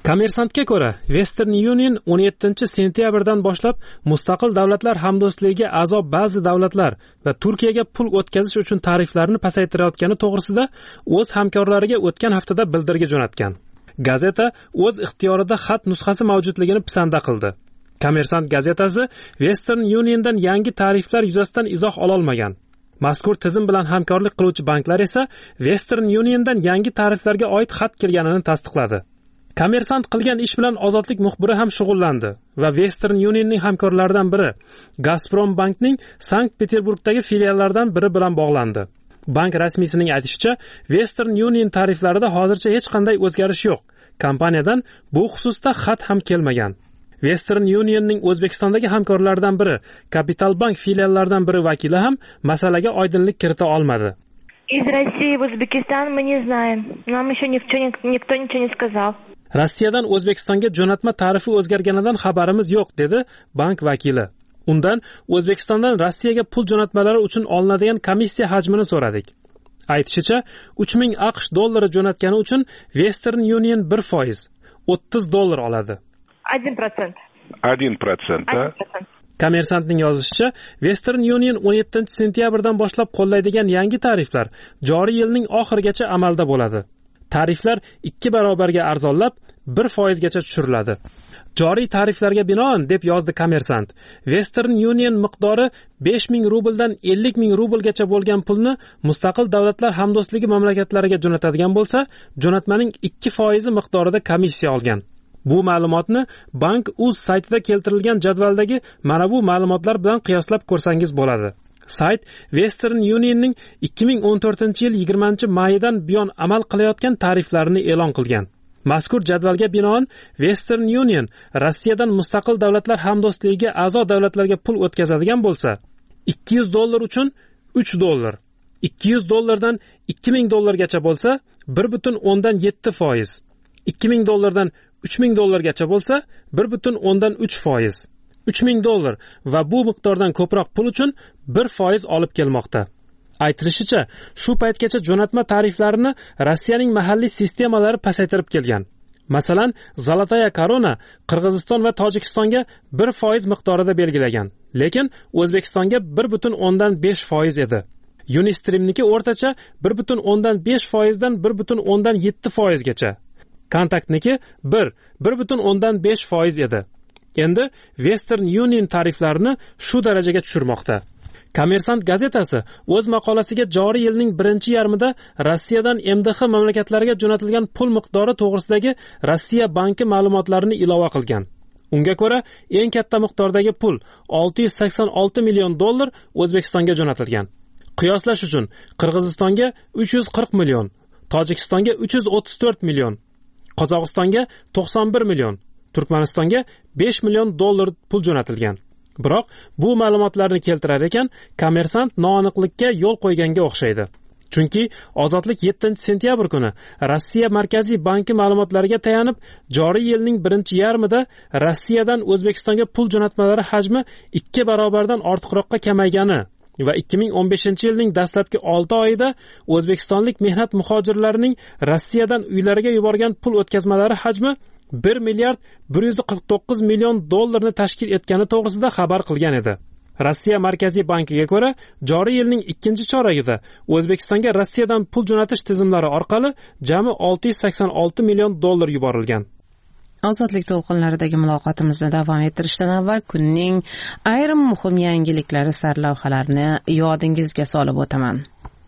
Kommersantga ko'ra, Western Union 17-sentyabrdan boshlab mustaqil davlatlar hamdo'stligiga a'zo ba'zi davlatlar va Turkiyaga pul o'tkazish uchun tariflarni pasaytirayotgani to'g'risida o'z hamkorlariga o'tgan haftada bildirgi jo'natgan. Gazeta o'z ixtiyorida xat nusxasi mavjudligini pisanda qildi. Kommersant gazetasi Western Uniondan yangi tariflar yuzasidan izoh ola olmagan. Mazkur tizim bilan hamkorlik qiluvchi banklar esa Western Uniondan yangi tariflarga oid xat kelganini tasdiqladi. Kommersant qilgan ish bilan Ozodlik muxbiri ham shug'ullandi va Western Unionning hamkorlaridan biri Gazprom bankning Sankt-Peterburgdagi filiallaridan biri bilan bog'landi. Bank rasmiysining aytishicha, Western Union tariflarida hozircha hech qanday o'zgarish yo'q. Kompaniyadan bu xususda xat ham kelmagan. Western Unionning O'zbekistondagi hamkorlaridan biri, Capital Bank filiallaridan biri vakili ham masalaga oydinlik kirita olmadi. Из России в Узбекистан мы не знаем. Нам еще никто ничего не сказал. Rossiyadan O'zbekistonga jo'natma tarifi o'zgarganidan xabarimiz yo'q, dedi bank vakili. Undan O'zbekistondan Rossiyaga pul jo'natmalari uchun olinadigan komissiya hajmini so'radik. Aytishicha, 3000 AQSh dollari jo'natgani uchun Western Union 1%, $30 oladi. 1%, да? Kommersantning yozishicha, Western Union 17-sentyabrdan boshlab qo'llaydigan yangi tariflar joriy yilning oxirigacha amalda bo'ladi. Tariflar 2 barobarga arzonlab, 1% gacha tushiriladi. Joriy tariflarga binoan, deb yozdi kommersant, Western Union miqdori 5000 rubldan 50000 rublgacha bo'lgan pulni mustaqil davlatlar hamdo'stligi mamlakatlariga jo'natadigan bo'lsa, jo'natmaning 2% miqdorida komissiya olgan. Bu ma'lumotni bank o'z saytida keltirilgan jadvaldagi mana bu ma'lumotlar bilan qiyoslab ko'rsangiz bo'ladi. Sayt Western Unionning 2014-yil 20-mayidan buyon amal qilayotgan tariflarini e'lon qilgan. Mazkur jadvalga binoan Western Union Rossiyadan mustaqil davlatlar hamdo'stligiga a'zo davlatlarga pul o'tkazadigan bo'lsa, $200 uchun $3, $200 $2000 bo'lsa 1.7%, $2000 $3000 bo'lsa 1.3%, $3000 va bu miqdordan ko'proq pul uchun 1% olib kelmoqda. Aytilishicha, shu paytgacha jo'natma tariflarini Rossiyaning mahalliy sistemalari pasaytirib kelgan. Masalan, Zolotaya Korona Qirg'iziston va Tojikistonga 1% miqdorida belgilagan, lekin O'zbekistonga 1.5% edi. Unistreamniki o'rtacha 1.5% dan 1.7% gacha. Kontaktniki 1.5% edi. Endi Western Union tariflarini shu darajaga tushirmoqda. Kommersant gazetasi o'z maqolasiga joriy yilning birinchi yarmida Rossiyadan MDH mamlakatlariga jo'natilgan pul miqdori to'g'risidagi Rossiya banki ma'lumotlarini ilova qilgan. Unga ko'ra, eng katta miqdordagi pul $686 million O'zbekistonga jo'natilgan. Qiyoslash uchun Qirg'izistonga 340 million, Tojikistonga 334 million, Qozog'istonga 91 million, Turkmanistonga $5 million pul jo'natilgan. Biroq bu ma'lumotlarni keltirar ekan, kommersant noaniqlikka yo'l qo'yganga o'xshaydi. Chunki Ozodlik 7-sentyabr kuni Rossiya Markaziy banki ma'lumotlariga tayanib, joriy yilning birinchi yarmida Rossiyadan O'zbekistonga pul jo'natmalari hajmi 2 barobardan ortiqroqqa kamaygani va 2015-yilning dastlabki 6 oyida o'zbekistonlik mehnat muhojirlarining Rossiyadan uylariga yuborgan pul o'tkazmalari hajmi $1,149 million tashkil etgani to'g'risida xabar qilgan edi. Rossiya Markaziy bankiga ko'ra, joriy yilning 2-choragida O'zbekistonga Rossiyadan pul jo'natish tizimlari orqali jami $686 million yuborilgan. Ozodlik to'lqinlaridagi muloqotimizni davom ettirishdan avval kunning ayrim muhim yangiliklari sarlavhalarini yodingizga solib o'taman.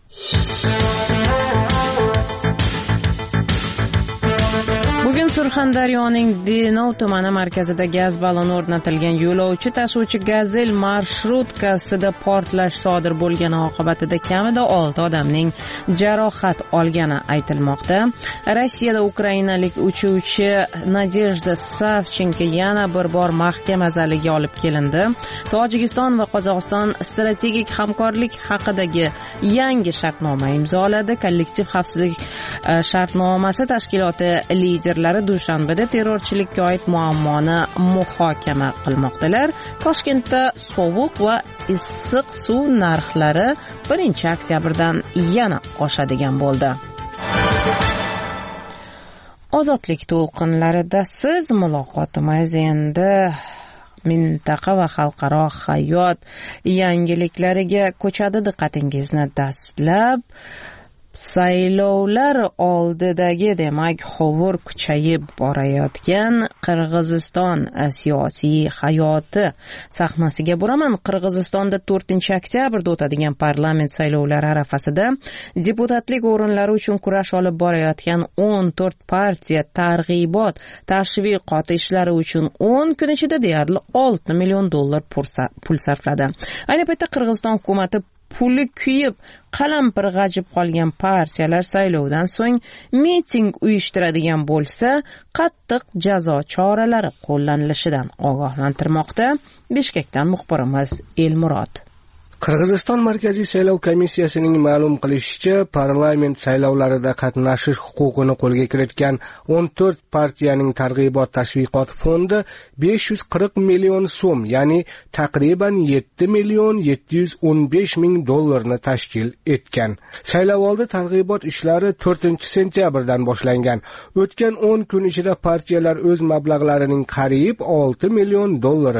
Bugun Surxondaryoning Denov tumani markazida gaz balloni o'rnatilgan yo'lovchi tashuvchi Gazel marshrutkasida portlash sodir bo'lgani oqibatida kamida 6 odamning jarohat olgani aytilmoqda. Rossiyada ukrainalik uchuvchi Nadejda Savchenko yana bir bor mahkama zaliga olib kelindi. Tojikiston va Qozog'iston strategik hamkorlik haqidagi yangi shartnoma imzoladi. Kollektiv xavfsizlik shartnomasi tashkiloti liderlari Dushanbada terrorchilikka oid muammoni muhokama qilmoqdalar. Toshkentda sovuq va issiq suv narxlari 1-oktyabrdan yana oshadigan bo'ldi. Ozodlik to'lqinlarida siz muloqotimiz endi mintaqa va xalqaro hayot yangiliklariga ko'chadi. Diqqatingizni dastlab saylovlar oldidagi demak hovur kuchayib borayotgan Qirg'iziston siyosiy hayoti sahnasiga buraman. Qirg'izistonda 4-oktyabrda o'tadigan parlament saylovlari arafasida deputatlik o'rinlari uchun kurash olib borayotgan 14 partiya targ'ibot tashviqot ishlari uchun 10 kun ichida deyarli $6 million pul sarfladi. Ayni paytda Qirg'iziston hukumati puli kuyib qalampir g'ajib qolgan partiyalar saylovdan so'ng miting uyushtiradigan bo'lsa qattiq jazo choralari qo'llanilishidan ogohlantirmoqda. Bishkekdan muxbirimiz Elmurod. Qirg'iziston Markaziy saylov komissiyasining ma'lum qilishicha, parlament saylovlarida qatnashish huquqini qo'lga kiritgan 14 partiyaning targ'ibot tashviqot fondi 540 million so'm, ya'ni taqriban $7,715 ming dollarni tashkil etgan. Saylovoldi targ'ibot ishlari 4-sentyabrdan boshlangan. O'tgan 10 kun ichida partiyalar o'z mablag'larining qariyb $6 million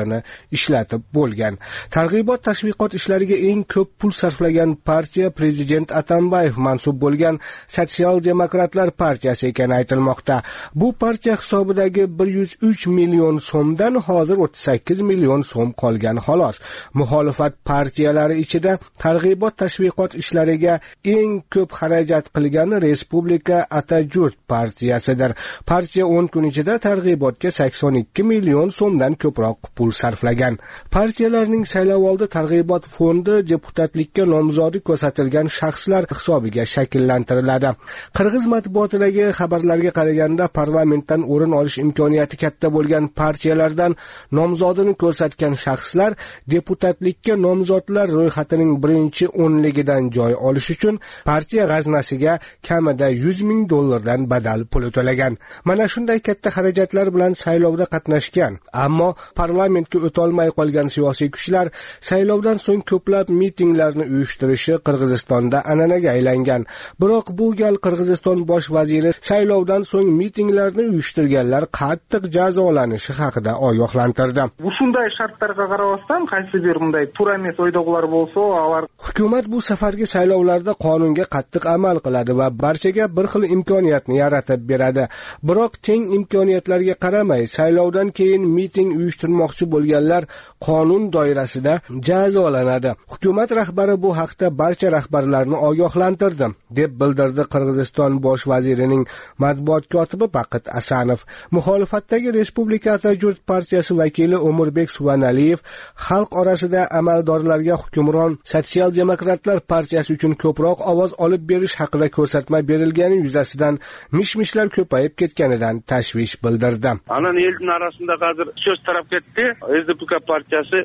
ishlatib bo'lgan. Targ'ibot tashviqot ishlari eng ko'p pul sarflagan partiya prezident Atambayev mansub bo'lgan Sotsial demokratlar partiyasi ekani aytilmoqda. Bu partiya hisobidagi 103 million so'mdan hozir 38 million so'm qolgan xolos. Muxolifat partiyalari ichida targ'ibot tashviqot ishlariga eng ko'p xarajat qilgan Respublika Atajurt partiyasidir. Partiya 10 kun ichida targ'ibotga 82 million so'mdan ko'proq pul sarflagan. Partiyalarning saylovoldi targ'ibot fondi deputatlikka nomzodi ko'rsatilgan shaxslar hisobiga shakllantiriladi. Qirg'iz matbuotidagi xabarlarga qaraganda parlamentdan o'rin olish imkoniyati katta bo'lgan partiyalardan nomzodini ko'rsatgan shaxslar deputatlikka nomzodlar ro'yxatining birinchi o'nligidan joy olish uchun partiya g'aznasiga kamida $100 ming badal pul to'lagan. Mana shunday katta xarajatlar bilan saylovda qatnashgan. Ammo parlamentga o'tolmay qolgan siyosiy kuchlar saylovdan so'ng ko'plab mitinglarni uyushtirishi Qirg'izistonda an'anaga aylangan. Biroq bu gal Qirg'iziston bosh vaziri saylovdan so'ng mitinglarni uyushtirganlar qattiq jazolanishi haqida ogohlantirdi. Shunday shartlarga qarabasdan, qaysi bir bunday to'g'ri emas o'ydoqlar bo'lsa, ular hukumat bu safargi saylovlarda qonunga qattiq amal qiladi va barchaga bir xil imkoniyatni yaratib beradi. Biroq teng imkoniyatlarga qaramay, saylovdan keyin miting uyushtirmoqchi bo'lganlar qonun doirasida jazolanadi. Hukumat rahbari bu haqda barcha rahbarlarni ogohlantirdi, deb bildirdi Qirg'iziston bosh vazirining matbuot kotibi Baqit Asanov. Muxolifatdagi Respublika Atajurt partiyasi vakili Umurbek Suvanaliyev xalq orasida amaldorlarga hukmron Sotsial demokratlar partiyasi uchun ko'proq ovoz olib berish haqida ko'rsatma berilgani yuzasidan mishmishlar ko'payib ketganidan tashvish bildirdi. Anan elning arasida hozir so'z taraf ketdi. SDP partiyasi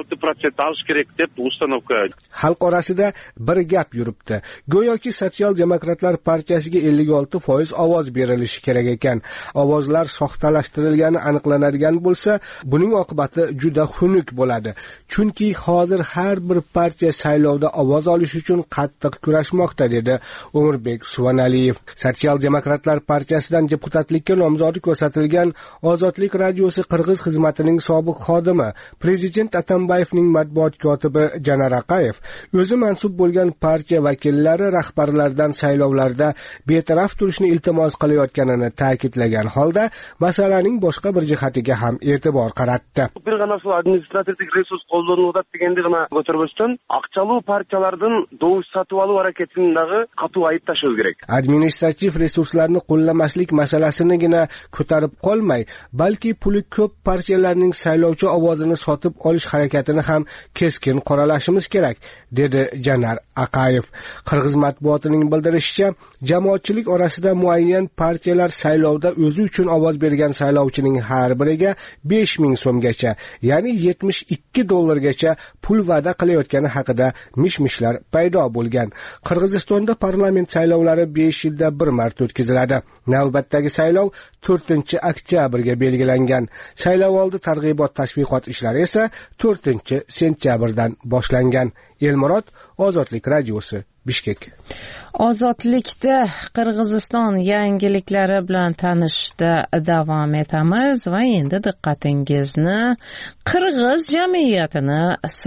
56% olish kerak deb uстановка. Xalq orasida bir gap yuribdi. Go'yoki Sotsial demokratlar partiyasiga 56% ovoz berilishi kerak ekan. Ovozlar soxtalashtirilgani aniqlanadigan bo'lsa, buning oqibati juda xunuk bo'ladi. Chunki hozir har bir partiya saylovda ovoz olish uchun qattiq kurashmoqda, dedi Umurbek Suvanaliyev. Sotsial demokratlar partiyasidan deputatlikka nomzodi ko'rsatilgan Ozodlik radiosi Qirg'iz xizmatining sobiq xodimi, prezident Atambayevning matbuot kotibi Janar Aqayev o'zi mansub bo'lgan partiya vakillari rahbarlardan saylovlarda betaraf turishni iltimos qilayotganini ta'kidlagan holda masalaning boshqa bir jihatiga ham e'tibor qaratdi. Bir gana shu administrativ resurs qo'llaniladi deganda gana ko'tarmasdan aqchaluu partiyalardan do'ush sotib olish harakatidagi qat'iy ayib tashlash kerak. Administrativ resurslarni qo'llamaslik masalasinigina ko'tarib qolmay, balki puli ko'p partiyalarning saylovchi ovozini sotib olish harakatini ham keskin qoralashimiz kerak, dedi Janar Aqayev. Qirg'iz matbuotining bildirishicha, jamoatchilik orasida muayyan partiyalar saylovda o'zi uchun ovoz bergan saylovchining har biriga 5 ming so'mgacha, ya'ni $72 pul va'da qilayotgani haqida mishmishlar paydo bo'lgan. Qirg'izistonda parlament saylovlari 5 yilda bir marta o'tkaziladi. Navbatdagi saylov 4-oktyabrga belgilangan. Saylovoldi targ'ibot tashviqot ishlari esa 4-sentyabrdan boshlangan. Elmurod, Ozodlik radiosi, Bishkek. Ozodlikda Qirg'iziston yangiliklari bilan tanishda davom etamiz va endi diqqatingizni Qirg'iz jamiyatini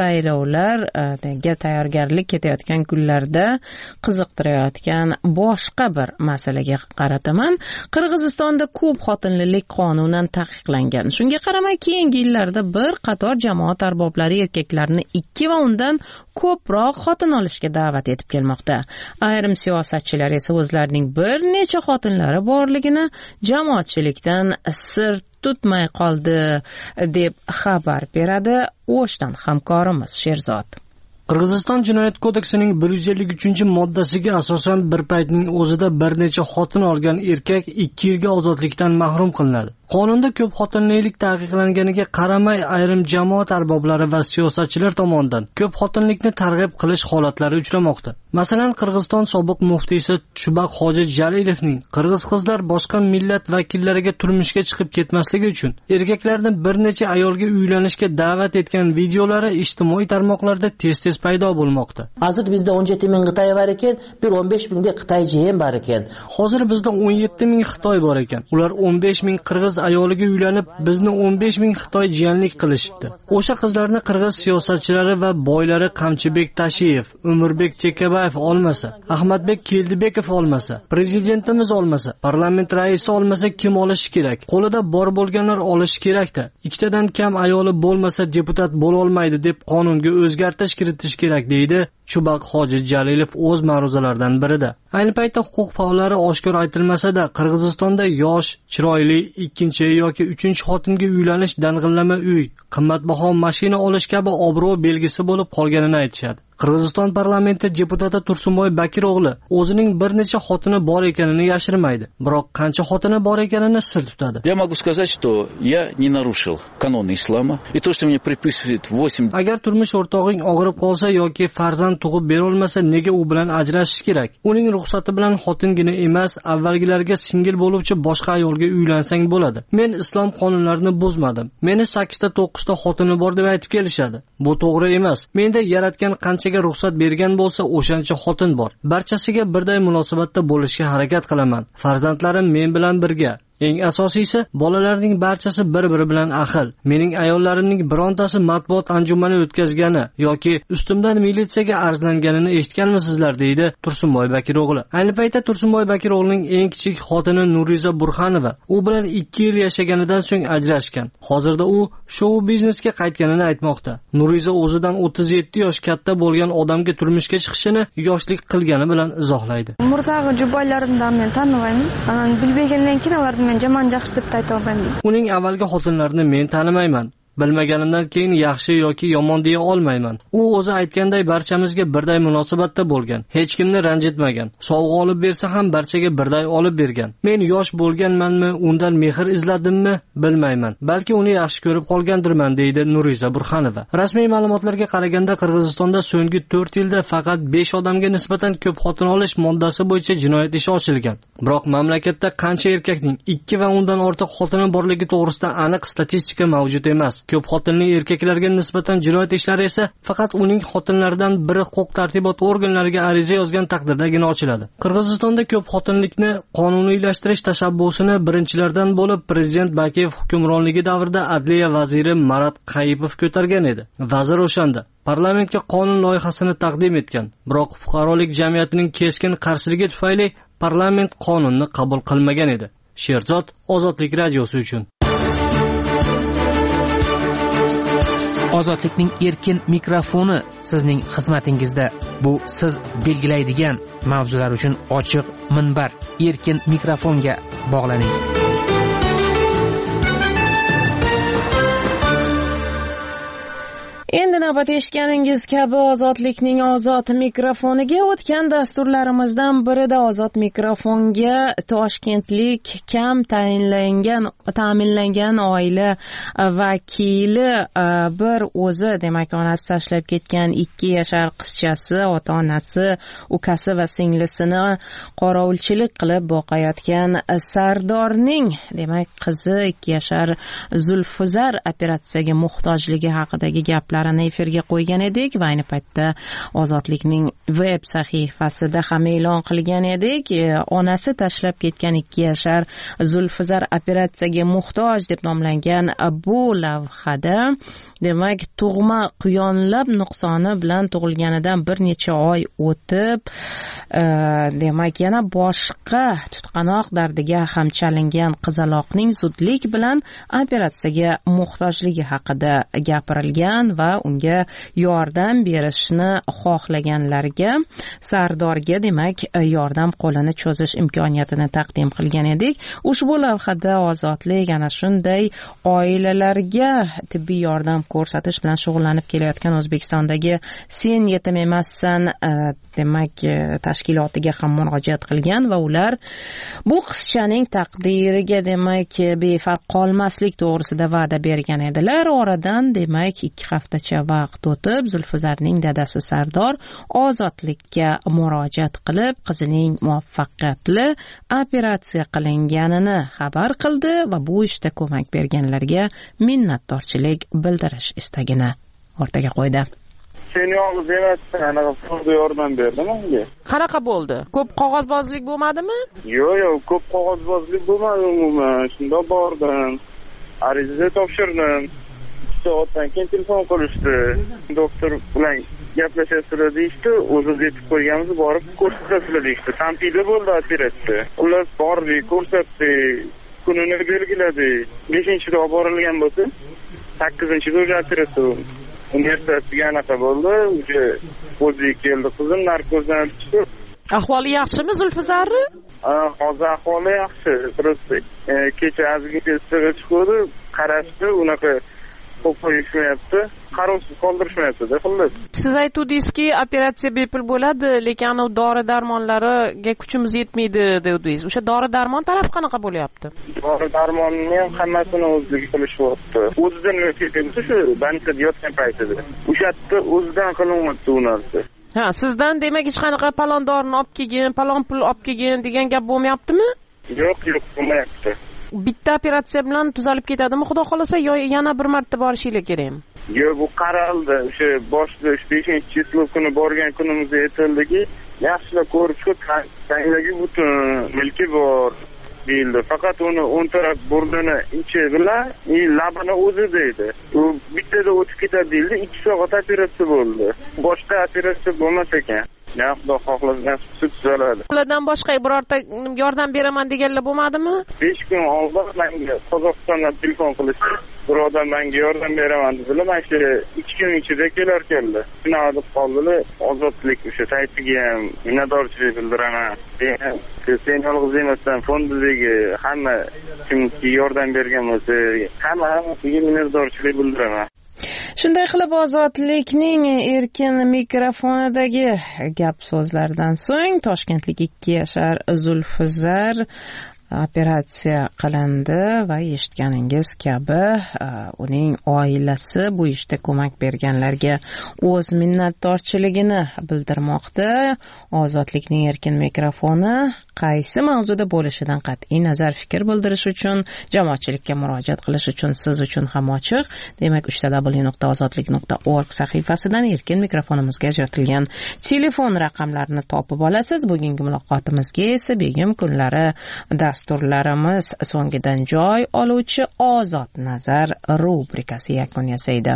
saylovlarga tayyorgarlik ketayotgan kunlarda qiziqtirayotgan boshqa bir masalaga qarataman. Qirg'izistonda ko'p xotinlilik qonunan taqiqlangan. Shunga qaramay keyingi yillarda bir qator jamoat arboblari erkaklarni 2 va undan ko'proq xotin olishga da'vat etib kelmoqda. Ayrim siyosatchilar esa o'zlarining bir necha xotinlari borligini jamoatchilikdan sir tutmay qoldi deb xabar beradi O'shdan hamkorimiz Sherzod. Qirg'iziston jinoyat kodeksining 153-moddasiga asosan bir paytning o'zida bir necha xotin olgan erkak 2 yilga ozodlikdan mahrum qilinadi. Qonunda ko'p xotinlilik taqiqlanganiga qaramay ayrim jamoat arboblari va siyosatchilar tomonidan ko'p xotinlikni targ'ib qilish holatlari uchramoqda. Masalan, Qirg'iziston sobiq muftiysi Chubaq Hoji Jalilovning qirg'iz qizlar boshqa millat vakillariga turmushga chiqib ketmasligi uchun erkaklarni bir necha ayolga uylanishga da'vat etgan videolari ijtimoiy tarmoqlarda tez-tez paydo bo'lmoqda. Hozir bizda 17 ming Xitoy bor ekan, bir 15 mingda Xitoy jeyim bor ekan. Hozir bizda 17 ming Xitoy bor ekan. Ular 15 ming qirg'iz ayoliga uylanib, bizni 15 ming Xitoy jiyanlik qilishibdi. O'sha qizlarni qirg'iz siyosatchilari va boylari Qamchibek Tashiyev, Umurbek Chekabayev olmasa, Ahmadbek Keldibekov olmasa, prezidentimiz olmasa, parlament raisi olmasa kim olishi kerak? Qo'lida bor bo'lganlar olishi kerak-da. Ikkitadan kam ayoli bo'lmasa deputat bo'la olmaydi deb qonunga o'zgartirish kiritish kerak deydi Chubaq Hoji Jalilov o'z ma'ruzalaridan birida. Ayni paytda huquq faollari oshkor aytilmasa-da, Qirg'izistonda yosh, chiroyli ikkinchi yoki uchinchi xotinga uylanish dang'illama uy, qimmatbaho mashina olish kabi obro' belgisi bo'lib qolganini aytishadi. Qirg'iziston parlamenti deputati Tursunboy Bakir o'g'li o'zining bir necha xotini bor ekanini yashirmaydi, biroq qancha xotini bor ekanini sir tutadi. Я могу сказать, что я не нарушил каноны ислама, и то, что мне приписывают 8. Agar turmush o'rtog'ing og'rib qolsa yoki farzand tug'ib bera olmasa, nega u bilan ajrashish kerak? Uning ruxsati bilan xotingina emas, avvalgilarga singil bo'luvchi boshqa ayolga uylansang bo'ladi. Men islom qonunlarini buzmadim. Meni 8 ta 9 ta xotini bor deb aytib kelishadi. Bu to'g'ri emas. Menda yaratgan qanchaga ruxsat bergan bo'lsa, o'shancha xotin bor. Barchasiga birday munosabatda bo'lishga harakat qilaman. Farzandlarim men bilan birga. Eng asosiysi, bolalarning barchasi bir-biri bilan ahil. Mening ayollarimning birontasi matbuot anjumani o'tkazgani yoki ustimdan militsiyaga arzlanganini eshitganmisizlar, deydi Tursunboy Bakir o'g'li. Ayni paytda Tursunboy Bakir o'g'lining eng kichik xotini Nuriza Burxanova u bilan 2 yil yashaganidan so'ng ajrashgan. Hozirda u shou biznesga qaytganini aytmoqda. Nuriza o'zidan 37 yosh katta bo'lgan odamga turmushga chiqishini yoshlik qilgani bilan izohlaydi. Murtag'i juboylarimdan men tanimayman. Bilmagandan keyin ularni Jaman yaxshi deb ayta olmayman. Uning avvalgi xotinlarini men tanimayman. Bilmaganimdan keyin yaxshi yoki yomon deya olmayman. U o'zi aytganday barchamizga birday munosabatda bo'lgan, hech kimni ranjitmagan. Sovg'a olib bersa ham barchaga birday olib bergan. Men yosh bo'lganmanmi, undan mehr izladimmi, bilmayman. Balki uni yaxshi ko'rib qolgandirman, deydi Nuriza Burxanova. Rasmiy ma'lumotlarga qaraganda Qirg'izistonda so'nggi 4 yilda faqat 5 odamga nisbatan ko'p xotin olish moddasi bo'yicha jinoyat ishi ochilgan. Biroq mamlakatda qancha erkakning 2 va undan ortiq xotini borligi to'g'risida aniq statistika mavjud emas. Ko'p xotinli erkaklarga nisbatan jinoyat ishlari esa faqat uning xotinlaridan biri huquq-tartibot organlariga ariza yozgan taqdirdagina ochiladi. Qirg'izistonda ko'p xotinlikni qonuniylashtirish tashabbusini birinchilardan bo'lib prezident Bakiyev hukmronligi davrida adliya vaziri Marat Qayipov ko'targan edi. Vazir o'shanda parlamentga qonun loyihasini taqdim etgan, biroq fuqarolik jamiyatining keskin qarshiligi tufayli parlament qonunni qabul qilmagan edi. Sherzod, Ozodlik radiosi uchun. Ozodlikning erkin mikrofoni sizning xizmatingizda. Bu siz belgilaydigan mavzular uchun ochiq minbar. Erkin mikrofonga bog'laning. Endi navbat eshitganingiz kabi Ozodlikning ozod mikrofoniga o'tgan dasturlarimizdan birida ozod mikrofonga toshkentlik kam ta'minlangan oila vakili bir o'zi demak onasi tashlab ketgan 2 yashar qizchasi, ota-onasi, ukasi va singlisini qorovulchilik qilib boqayotgan Sardorning demak qizi 2 yashar Zulfuzar operatsiyaga muhtojligi haqidagi gaplar suhbatlarini efirga qo'ygan edik va ayni paytda Ozodlikning web sahifasida ham e'lon qilgan edik. Onasi tashlab ketgan 2 yashar Zulfizar operatsiyaga muhtoj deb nomlangan bu lavhada demak tug'ma quyonlab nuqsoni bilan tug'ilganidan bir necha oy o'tib demak yana boshqa tutqanoq dardiga ham chalingan qizaloqning zudlik bilan operatsiyaga muhtojligi haqida gapirilgan va unga yordam berishni xohlaganlarga Sardorga demak yordam qo'lini cho'zish imkoniyatini taqdim qilgan edik. Ushbu lavhada Ozodlik ana shunday oilalarga tibbiy yordam ko'rsatish bilan shug'ullanib kelayotgan O'zbekistondagi Sen yetim emassan demak tashkilotiga ham murojaat qilgan va ular bu qizchaning taqdiriga demak befarq qolmaslik to'g'risida va'da bergan edilar. Oradan demak 2 haftacha vaqt o'tib Zulfizarning dadasi Sardor Ozodlikka murojaat qilib qizining muvaffaqiyatli operatsiya qilinganini xabar qildi va bu ishda ko'mak berganlarga minnatdorchilik bildirish istagini o'rtaga qo'ydi. Sen yolg'iz emassan, anaqa pulga yordam berdim unga. Qanaqa bo'ldi? Ko'p qog'ozbozlik bo'lmadimi? Yo'q, ko'p qog'ozbozlik bo'lmadi umuman. Shunda bordim. Ariza topshirdim. 2 soatdan keyin telefon qilishdi. Doktor bilan gaplashasizlar deyishdi. O'zimiz yetib qo'yganmiz, borib ko'rsatasizlar deyishdi. Tampida bo'ldi operatsiya. Ular bordik, ko'rsatdik. Kunini belgiladik. 5-da olib borilgan bo'lsa, 8-da o'sha operatsiya bo'ldi. Universitetga anaqa bo'ldi, o'sha o'ziga keldi qizim, narkozdan chiqdi. Ahvoli yaxshimi Zulfizarni? Hozir ahvoli yaxshi. Просто kecha azizga testga chiqdi, qarashdi, unaqa qo'yishmayapti, qarovsiz qoldirishmayapti-da, xullas. Siz aytdingizki, operatsiya bepul bo'ladi, lekin u dori-darmonlariga kuchimiz yetmaydi dedingiz. O'sha dori-darmon taraf qanaqa bo'lyapti? Dori-darmonni ham hammasini o'zligi qilishyapti. O'zidan o'tib shu bankda yotgan paytida. O'sha yerda o'zidan qilyapti u narsa. Ha, sizdan demak hech qanaqa palon dorini olib kelgin, palon pul olib kelgin degan gap bo'lmayaptimi? Yo'q, bo'lmayapti. Bitta operatsiya bilan tuzalib ketadimi, xudo xolasa, yo yana bir marta borishinglar kerakmi? Yo'q, bu qaraldi. O'sha boshida 5-chисло kuni borgan kunimizda aytildiki, yaxshilab ko'rib chiqib, tangdagi butun milki bor deyildi. Faqat uni 10 taraf burnini ichi bilan labini o'zi deydi. U bittada o'tib ketadi deyildi. 2 soat operatsiya bo'ldi. Boshqa operatsiya bo'lmas ekan. Ya xudo xohlagan sut tuzaladi. Ulardan boshqa birorta yordam beraman deganlar bo'lmadimi? 5 kun oldin menga Qozog'istondan telefon qilishdi. Bir odam menga yordam beraman dedilar. Men shu 2 kun ichida kelarkanlar. Shuna deb qoldilar. Ozodlik o'sha saytiga ham minnatdorchilik bildiraman. Sen yolg'iz emassan, fondidagi hamma kimki yordam bergan bo'lsa, hammasiga minnatdorchilik bildiraman. Shunday qilib Ozodlikning erkin mikrofonidagi gap so'zlardan so'ng Toshkentlik 2 yashar Zulfizar operatsiya qilindi va eshitganingiz kabi uning oilasi bu ishda ko'mak berganlarga o'z minnatdorchiligini bildirmoqda. Ozodlikning erkin mikrofoni qaysi mavzuda bo'lishidan qat'iy nazar fikr bildirish uchun, jamoatchilikka murojaat qilish uchun siz uchun ham ochiq. Demak, www.ozodlik.org sahifasidan erkin mikrofonimizga ajratilgan telefon raqamlarini topib olasiz. Bugungi muloqotimizga esa Begim kunlari dasturlarimiz so'ngidan joy oluvchi Ozod nazar rubrikasi yakun yasaydi.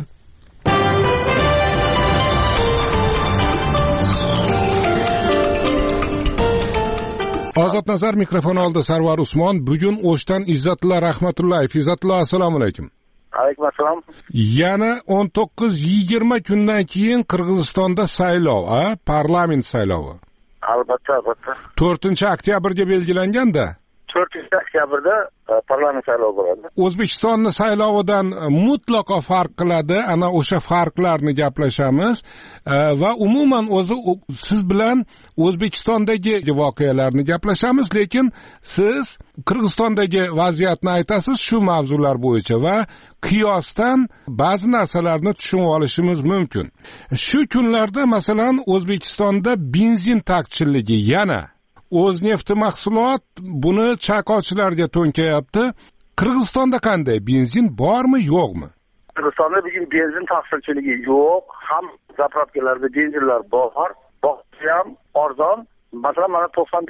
Ozod nazar mikrofon oldi Sarvar Usmon. Bugun O'shdan Izzatullo Rahmatullayev. Izzatullo, assalomu alaykum. Alaykum assalom. Yana 19-20 kundan keyin Qirg'izistonda saylov, parlament saylovi. Albatta. 4-oktyabrga belgilanganda 4-oktyabrda parlament saylovi bo'ladi. O'zbekistonni saylovidan mutlaqo farq qiladi. Ana o'sha farqlarni gaplashamiz va umuman o'zi siz bilan O'zbekistondagi voqealarni gaplashamiz, lekin siz Qirg'izistondagi vaziyatni aytasiz shu mavzular bo'yicha va qiyosdan ba'zi narsalarni tushunib olishimiz mumkin. Shu kunlarda masalan O'zbekistonda benzin taqchilligi yana O'znefti mahsulot buni chaqochilarga to'nkayapti. Qirg'izistonda qanday? Benzin bormi, yo'qmi? Qirg'izistonda bugun benzin taqchilligi yo'q. Ham zapravkalarda benzinlar bor. Boqsa ham arzon. Masalan, mana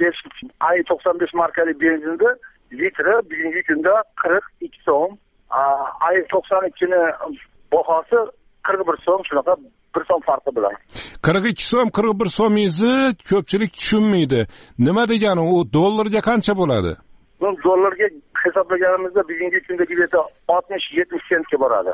95 markali benzinni litri bugungi kunda 42 so'm. Ay 92 ni bahosi 41 so'm, shunaqa 1 so'm farqi bilan. 42 so'm, 41 so'mingizni ko'pchilik tushunmaydi. Nima degani, u dollarga qancha bo'ladi? Bu dollarga hisoblaganimizda bugungi kundagi beti 60-70 sentga boradi.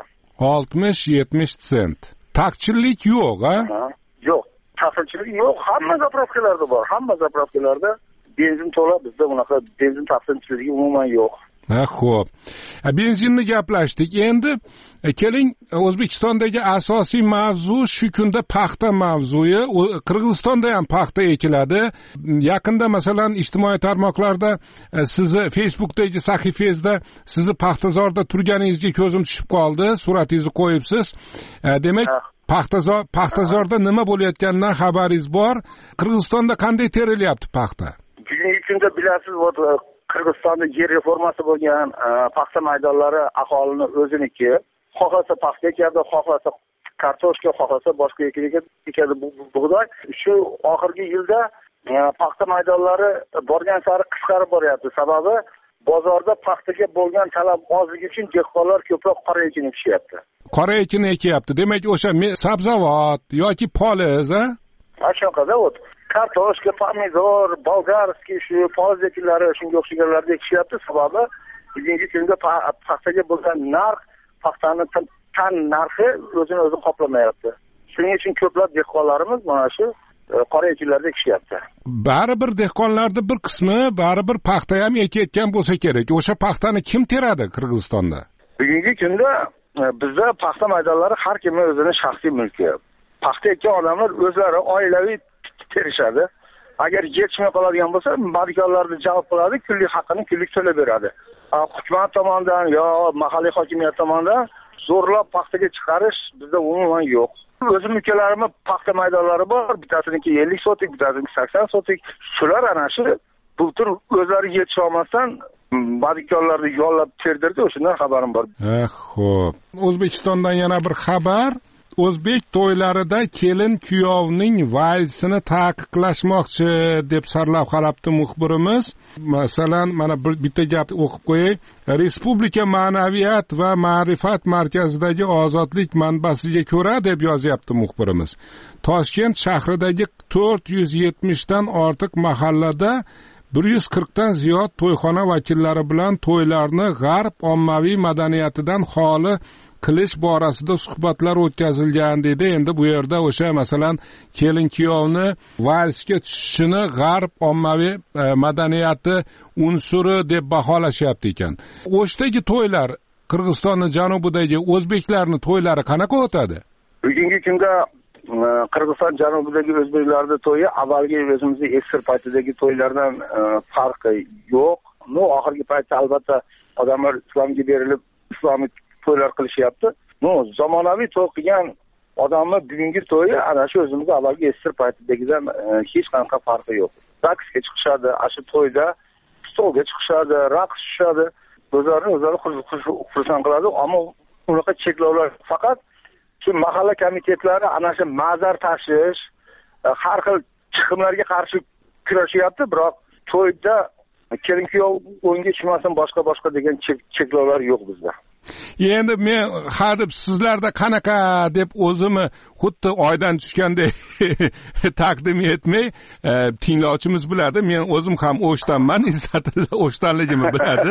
60-70 sent. Taqchillik yo'q, ha? Yo'q. Taqchillik yo'q. Hamma zapravkalarda bor. Hamma zapravkalarda benzin to'la, bizda bunaqa benzin taqchilligi umuman yo'q. Xo'p. Benzinni gaplashdik. Endi keling, O'zbekistondagi asosiy mavzu shu kunda paxta mavzuyi. Qirg'izistonda ham paxta ekiladi. Yaqinda masalan ijtimoiy tarmoqlarda sizni Facebookdagi sahifangizda sizni paxtazorda turganingizga ko'zim tushib qoldi. Suratingizni qo'yibsiz. Demak, paxtazorda nima bo'layotganidan xabaringiz bor. Qirg'izistonda qanday terilyapti paxta? Bugungi kunda bilasiz, Qirg'izistonda yer reformasi bo'lgan, paxta maydonlari aholini o'ziniki. Xohlasa paxta ekadi, xohlasa kartoshka, xohlasa boshqa ekadi bug'doy. Shu oxirgi yilda paxta maydonlari borgan sari qisqarib boryapti. Sababi bozorda paxtaga bo'lgan talab ozligi uchun dehqonlar ko'proq qora ekin ekishyapti. Qora ekin ekyapti. Demak, o'sha sabzavot yoki poliz, Ashunaqada kartoshka, pomidor, bolgarskiy, shu poliz ekinlari, shunga o'xshaganlarni ekishyapti. Sababi bugungi kunda paxtaga bo'lgan narx, paxtani tan narxi o'zini o'zi qoplamayapti. Shuning uchun ko'plab dehqonlarimiz mana shu qora ekinlarda ekishyapti. Baribir dehqonlarda bir qismi baribir paxta ham ekayotgan bo'lsa kerak. O'sha paxtani kim teradi Qirg'izistonda? Bugungi kunda bizda paxta maydonlari har kimning o'zining shaxsiy mulki. Paxta ekkan odamlar o'zlari oilaviy terishadi. Agar yetishmay qoladigan bo'lsa, madikorlarni jalb qiladi, kunlik haqqini kunlik to'lab beradi. Hukumat tomonidan yo mahalliy hokimiyat tomonidan zo'rlab paxtaga chiqarish bizda umuman yo'q. O'zim ukalarimiz paxta maydonlari bor, bittasiniki 50 sotik, bittasiniki 80 sotik. Shular ana shu bultur o'zlari yetisha olmasdan madikorlarni yollab terdirdi, o'shundan xabarim bor. Xo'p. O'zbekistondan yana bir xabar. O'zbek to'ylarida kelin kuyovning valsini taqiqlashmoqchi deb sarlavhalabdi muxbirimiz. Masalan, mana bitta gap o'qib qo'yay. Respublika ma'naviyat va ma'rifat markazidagi ozodlik manbasiga ko'ra deb yozyapti muxbirimiz. Toshkent shahridagi 470 dan ortiq mahallada 140 dan ziyod to'yxona vakillari bilan to'ylarni g'arb ommaviy madaniyatidan xoli qilish borasida suhbatlar o'tkazilgan dedi. Endi bu yerda o'sha masalan kelin kuyovni valsga tushishini g'arb ommaviy madaniyati unsuri deb baholashyapti ekan. O'shdagi to'ylar, Qirg'izistonning janubidagi o'zbeklarning to'ylari qanaqa o'tadi? Bugungi kunda Qirg'iziston janubidagi o'zbeklarning to'yi avvalgi o'zimizning eski paytidagi to'ylardan farqi yo'q. Oxirgi paytda albatta odamlar islomga berilib islomiy to'ylar qilishyapti. Zamonaviy to'y qilgan odamlar bugungi to'yi ana shu o'zimizning avvalgi eski paytidagidan hech qanaqa farqi yo'q. Raqsga chiqishadi, shu to'yda stolga chiqishadi, raqs tushadi. O'zlari xursand qiladi, ammo unaqa cheklovlar faqat shu mahalla komitetlari ana shu mazar tashish, har xil chiqimlarga qarshi kurashyapti, biroq to'yda kelin kuyov o'yinga tushmasin, boshqa degan cheklovlar yo'q bizda. Endi men hadeb sizlarda qanaqa deb o'zimni xuddi oydan tushgandek taqdim etmay, tinglovchimiz biladi, men o'zim ham O'shdanman, Izzatilla O'shdanligimni biladi.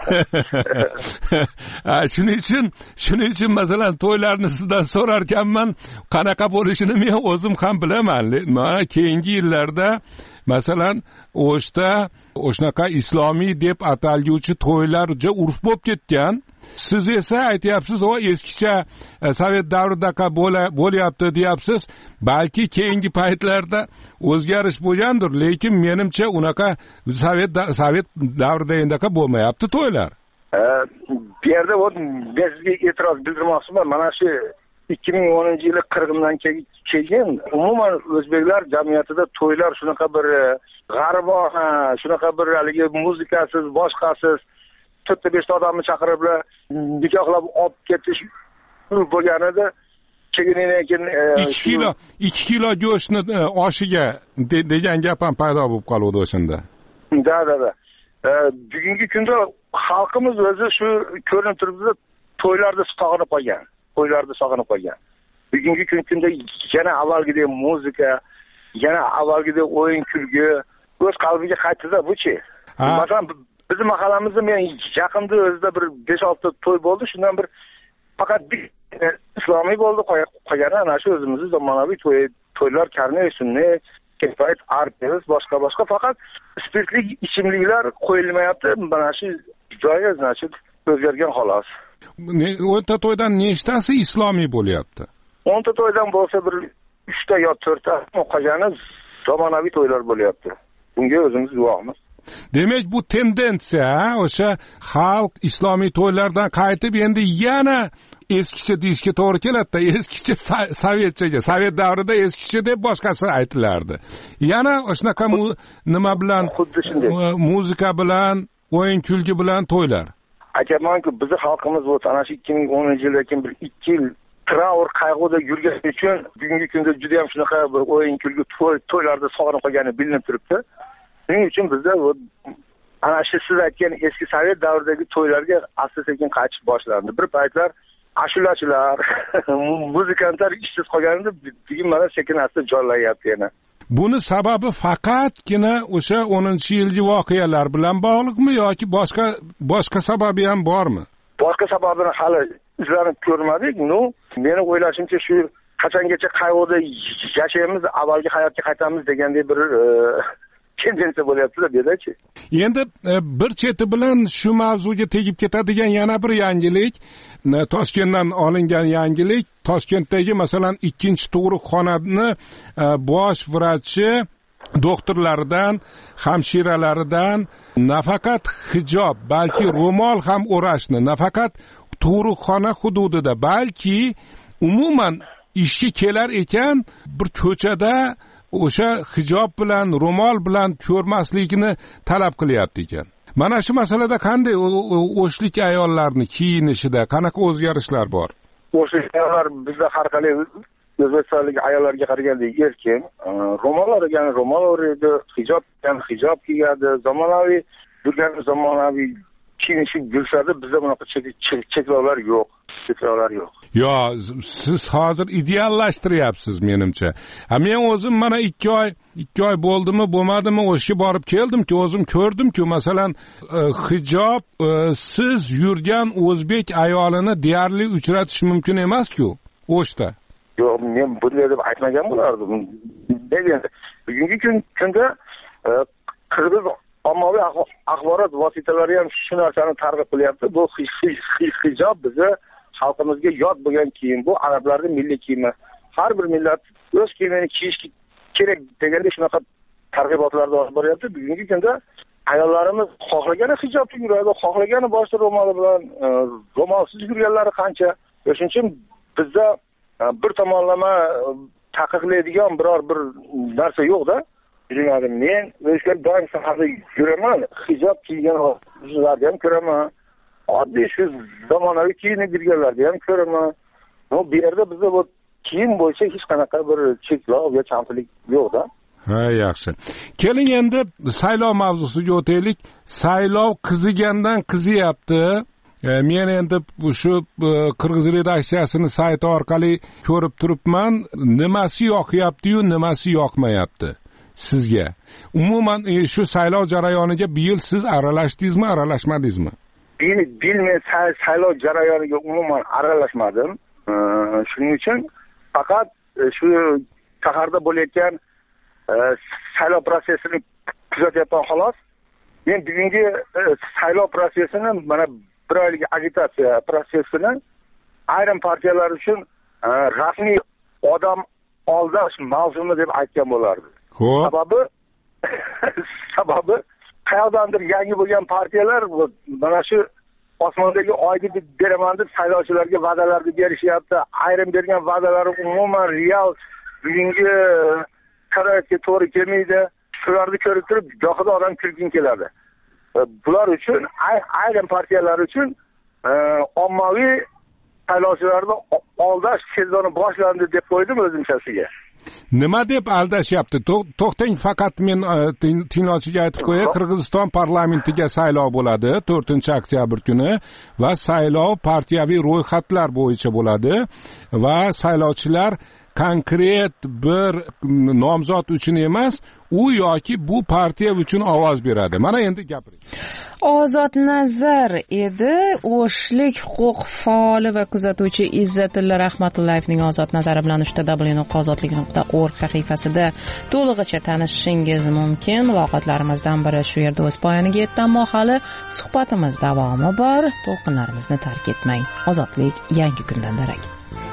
Shuning uchun masalan to'ylarni sizdan so'rar ekanman, qanaqa bo'lishini men o'zim ham bilaman. Mana keyingi yillarda masalan O'shda o'shnaqa islomiy deb atalguvchi to'ylar juda urf bo'lib ketgan. Siz esa aytyapsiz, o eskicha sovet davridaqa bo'lyapti deyapsiz. Balki keyingi paytlarda o'zgarish bo'lgandir, lekin menimcha unaqa sovet davrida endaqa bo'lmayapti to'ylar. Bu yerda men sizga e'tiroz bildirmoqchiman. Mana shu 2010-yili qirg'indan keyin umuman o'zbeklar jamiyatida to'ylar shunaqa bir g'arbona, shunaqa bir haligi muzikasiz, boshqasiz 4-5 odamni chaqirib nikohlab olib ketish bo'lganida keyin 2 kilo go'shtni oshiga degan gap ham paydo bo'lib qoldi o'shanda. Da. Bugungi kunda xalqimiz o'zi shu ko'rinib turibdi, to'ylarda sog'inib qolgan. Bugungi kunda yana avvalgidek muzika, yana avvalgidek o'yin kulgi o'z qalbiga qaytdi-da buchi. Masalan, bizning mahallamizda men yaqinda o'zida bir 5-6 to'y bo'ldi, shundan bir faqat bir islomiy bo'ldi, qolgani ana shu o'zimizning zamonaviy to'ylar, karnay, sunniy, kefayt, artez, boshqa faqat spirtli ichimliklar qo'yilmayapti. Mana shu joyi значит o'zgargan xolos. 10 ta to'ydan nechtasi islomiy bo'lyapti? 10 ta to'ydan bo'lsa bir 3 ta yo 4 ta qolgani zamonaviy to'ylar bo'lyapti. Bunga o'zimiz guvohmiz. Demak, bu tendensiya o'sha xalq islomiy to'ylardan qaytib endi yana eskicha deyishga to'g'ri keladi-da, eskicha sovetchaga, sovet davrida eskicha deb boshqasi aytilardi. Yana shunaqa nima bilan, xuddi shunday muzika bilan, o'yin kulgi bilan to'ylar. Aytamanki, bizning xalqimiz bu ana shu 2010-yildan keyin bir 2 yil travr qayg'uda yurgani uchun bugungi kunda juda ham shunaqa bir o'yin kulgi to'ylarda sog'inib qolgani bilinib turibdi. Shuning uchun bizda ana shu siz aytgan eski sovet davridagi to'ylarga asta-sekin qaytish boshlandi. Bir paytlar ashulachilar, muzikantlar ishsiz qolganida bugun mana sekin-asta jonlanyapti yana. Buni sababi faqatgina o'sha 10-yilgi voqealar bilan bog'liqmi yoki boshqa sababi ham bormi? Boshqa sababini hali izlanib ko'rmadik. Meni o'ylashimcha shu qachongacha qayg'uda yashaymiz, avvalgi hayotga qaytamiz degandek bir tendensiya bo'lyapti-da bu-yerdachi. Endi bir cheti bilan shu mavzuga tegib ketadigan yana bir yangilik, Toshkentdan olingan yangilik, Toshkentdagi masalan 2-tug'ruqxonani bosh vrachi doktorlaridan, hamshiralaridan nafaqat hijob, balki ro'mol ham o'rashni, nafaqat tug'ruqxona hududida, balki umuman ishga kelar ekan bir ko'chada o'sha hijob bilan, ro'mol bilan ko'rmaslikni talab qilyapti ekan. Mana shu masalada qanday o'shlik ayollarni kiyinishida qanaqa o'zgarishlar bor? O'shlik ayollar bizda har qalay o'zbekistonlik ayollarga qaraganda erkin, ro'mol o'ragan ro'mol o'raydi, hijob kiyadi, zamonaviy kiyinishib yurishadi. Bizda bunaqa cheklovlar yo'q. Yo, siz hozir ideallashtiryapsiz menimcha. Men o'zim mana 2 oy bo'ldimi, bo'lmadimi o'sha borib keldimki, o'zim ko'rdimki, masalan, hijob siz yurgan o'zbek ayolini deyarli uchratish mumkin emas-ku, o'shda. Yo'q, men bunday deb aytmagan bo'lardim. Bugungi kunda qirg'iz ommaviy axborot vositalari ham shu narsani targ'ib qilyapti. Bu hijob bizni xalqimizga yod bo'lgan kiyim, bu arablarning milliy kiyimi. Har bir millat o'z kiyimini kiyish kerak deganda shunaqa targ'ibotlarda olib boryapti. Bugungi kunda ayollarimiz xohlagani hijobda yuradi, xohlagani boshda ro'moli bilan, ro'molsiz yurganlari qancha. Shuning uchun bizda bir tomonlama taqiqlaydigan biror bir narsa yo'q-da. Men o'zga doim saharda yuraman, hijob kiygan qizlarni ham ko'raman. Oddiy shu zamonaviy kiyinib yurganlarni ham ko'raman. Bu yerda bizda bu kiyim bo'yicha hech qanaqa bir cheklov va kamchilik yo'q-da. Ha, yaxshi. Keling endi saylov mavzusiga o'taylik. Saylov qizigandan qiziyapti. Men endi shu Qirg'iz redaksiyasini sayti orqali ko'rib turibman, nimasi yoqyapti-yu, nimasi yoqmayapti sizga. Umuman shu saylov jarayoniga bu yil siz aralashdingizmi, aralashmadingizmi? Men saylov jarayoniga umuman aralashmadim. Shuning uchun faqat shu shaharda bo'layotgan saylov prosesini kuzatyapman xolos. Men bugungi saylov prosesini mana bir oylik agitatsiya prosesini ayrim partiyalar uchun rasmiy odam oldash mavzumi deb aytgan bo'lardi. Sababi qayerdandir yangi bo'lgan partiyalar mana shu osmondagi oyni beraman deb saylovchilarga va'dalarni berishyapti. Ayrim bergan va'dalari umuman real bugungi sharoitga to'g'ri kelmaydi. Shularni ko'rib turib, gohida odam kulging keladi. Bular uchun ayrim partiyalar uchun ommaviy saylovchilarni aldash sezoni boshlandi deb qo'ydim o'zimchasiga. Nima deb aldashyapti? To'xtang, faqat men tinglovchiga aytib qo'yay, Qirg'iziston parlamentiga saylov bo'ladi 4-oktyabr kuni va saylov partiyaviy ro'yxatlar bo'yicha bo'ladi va saylovchilar konkret bir nomzod uchun emas, u yoki bu partiya uchun ovoz beradi. Mana endi gapiring. Ozod Nazar edi, O'shlik huquq faoli va kuzatuvchi Izzatulla Rahmatullayevning Ozod Nazari bilan www.ozodlik.org sahifasida to'lig'icha tanishishingiz mumkin. Muloqotlarimizdan biri shu yerda o'z poyoniga yetdi, ammo hali suhbatimiz davomi bor. To'lqinlarimizni tark etmang. Ozodlik yangi kundan darak.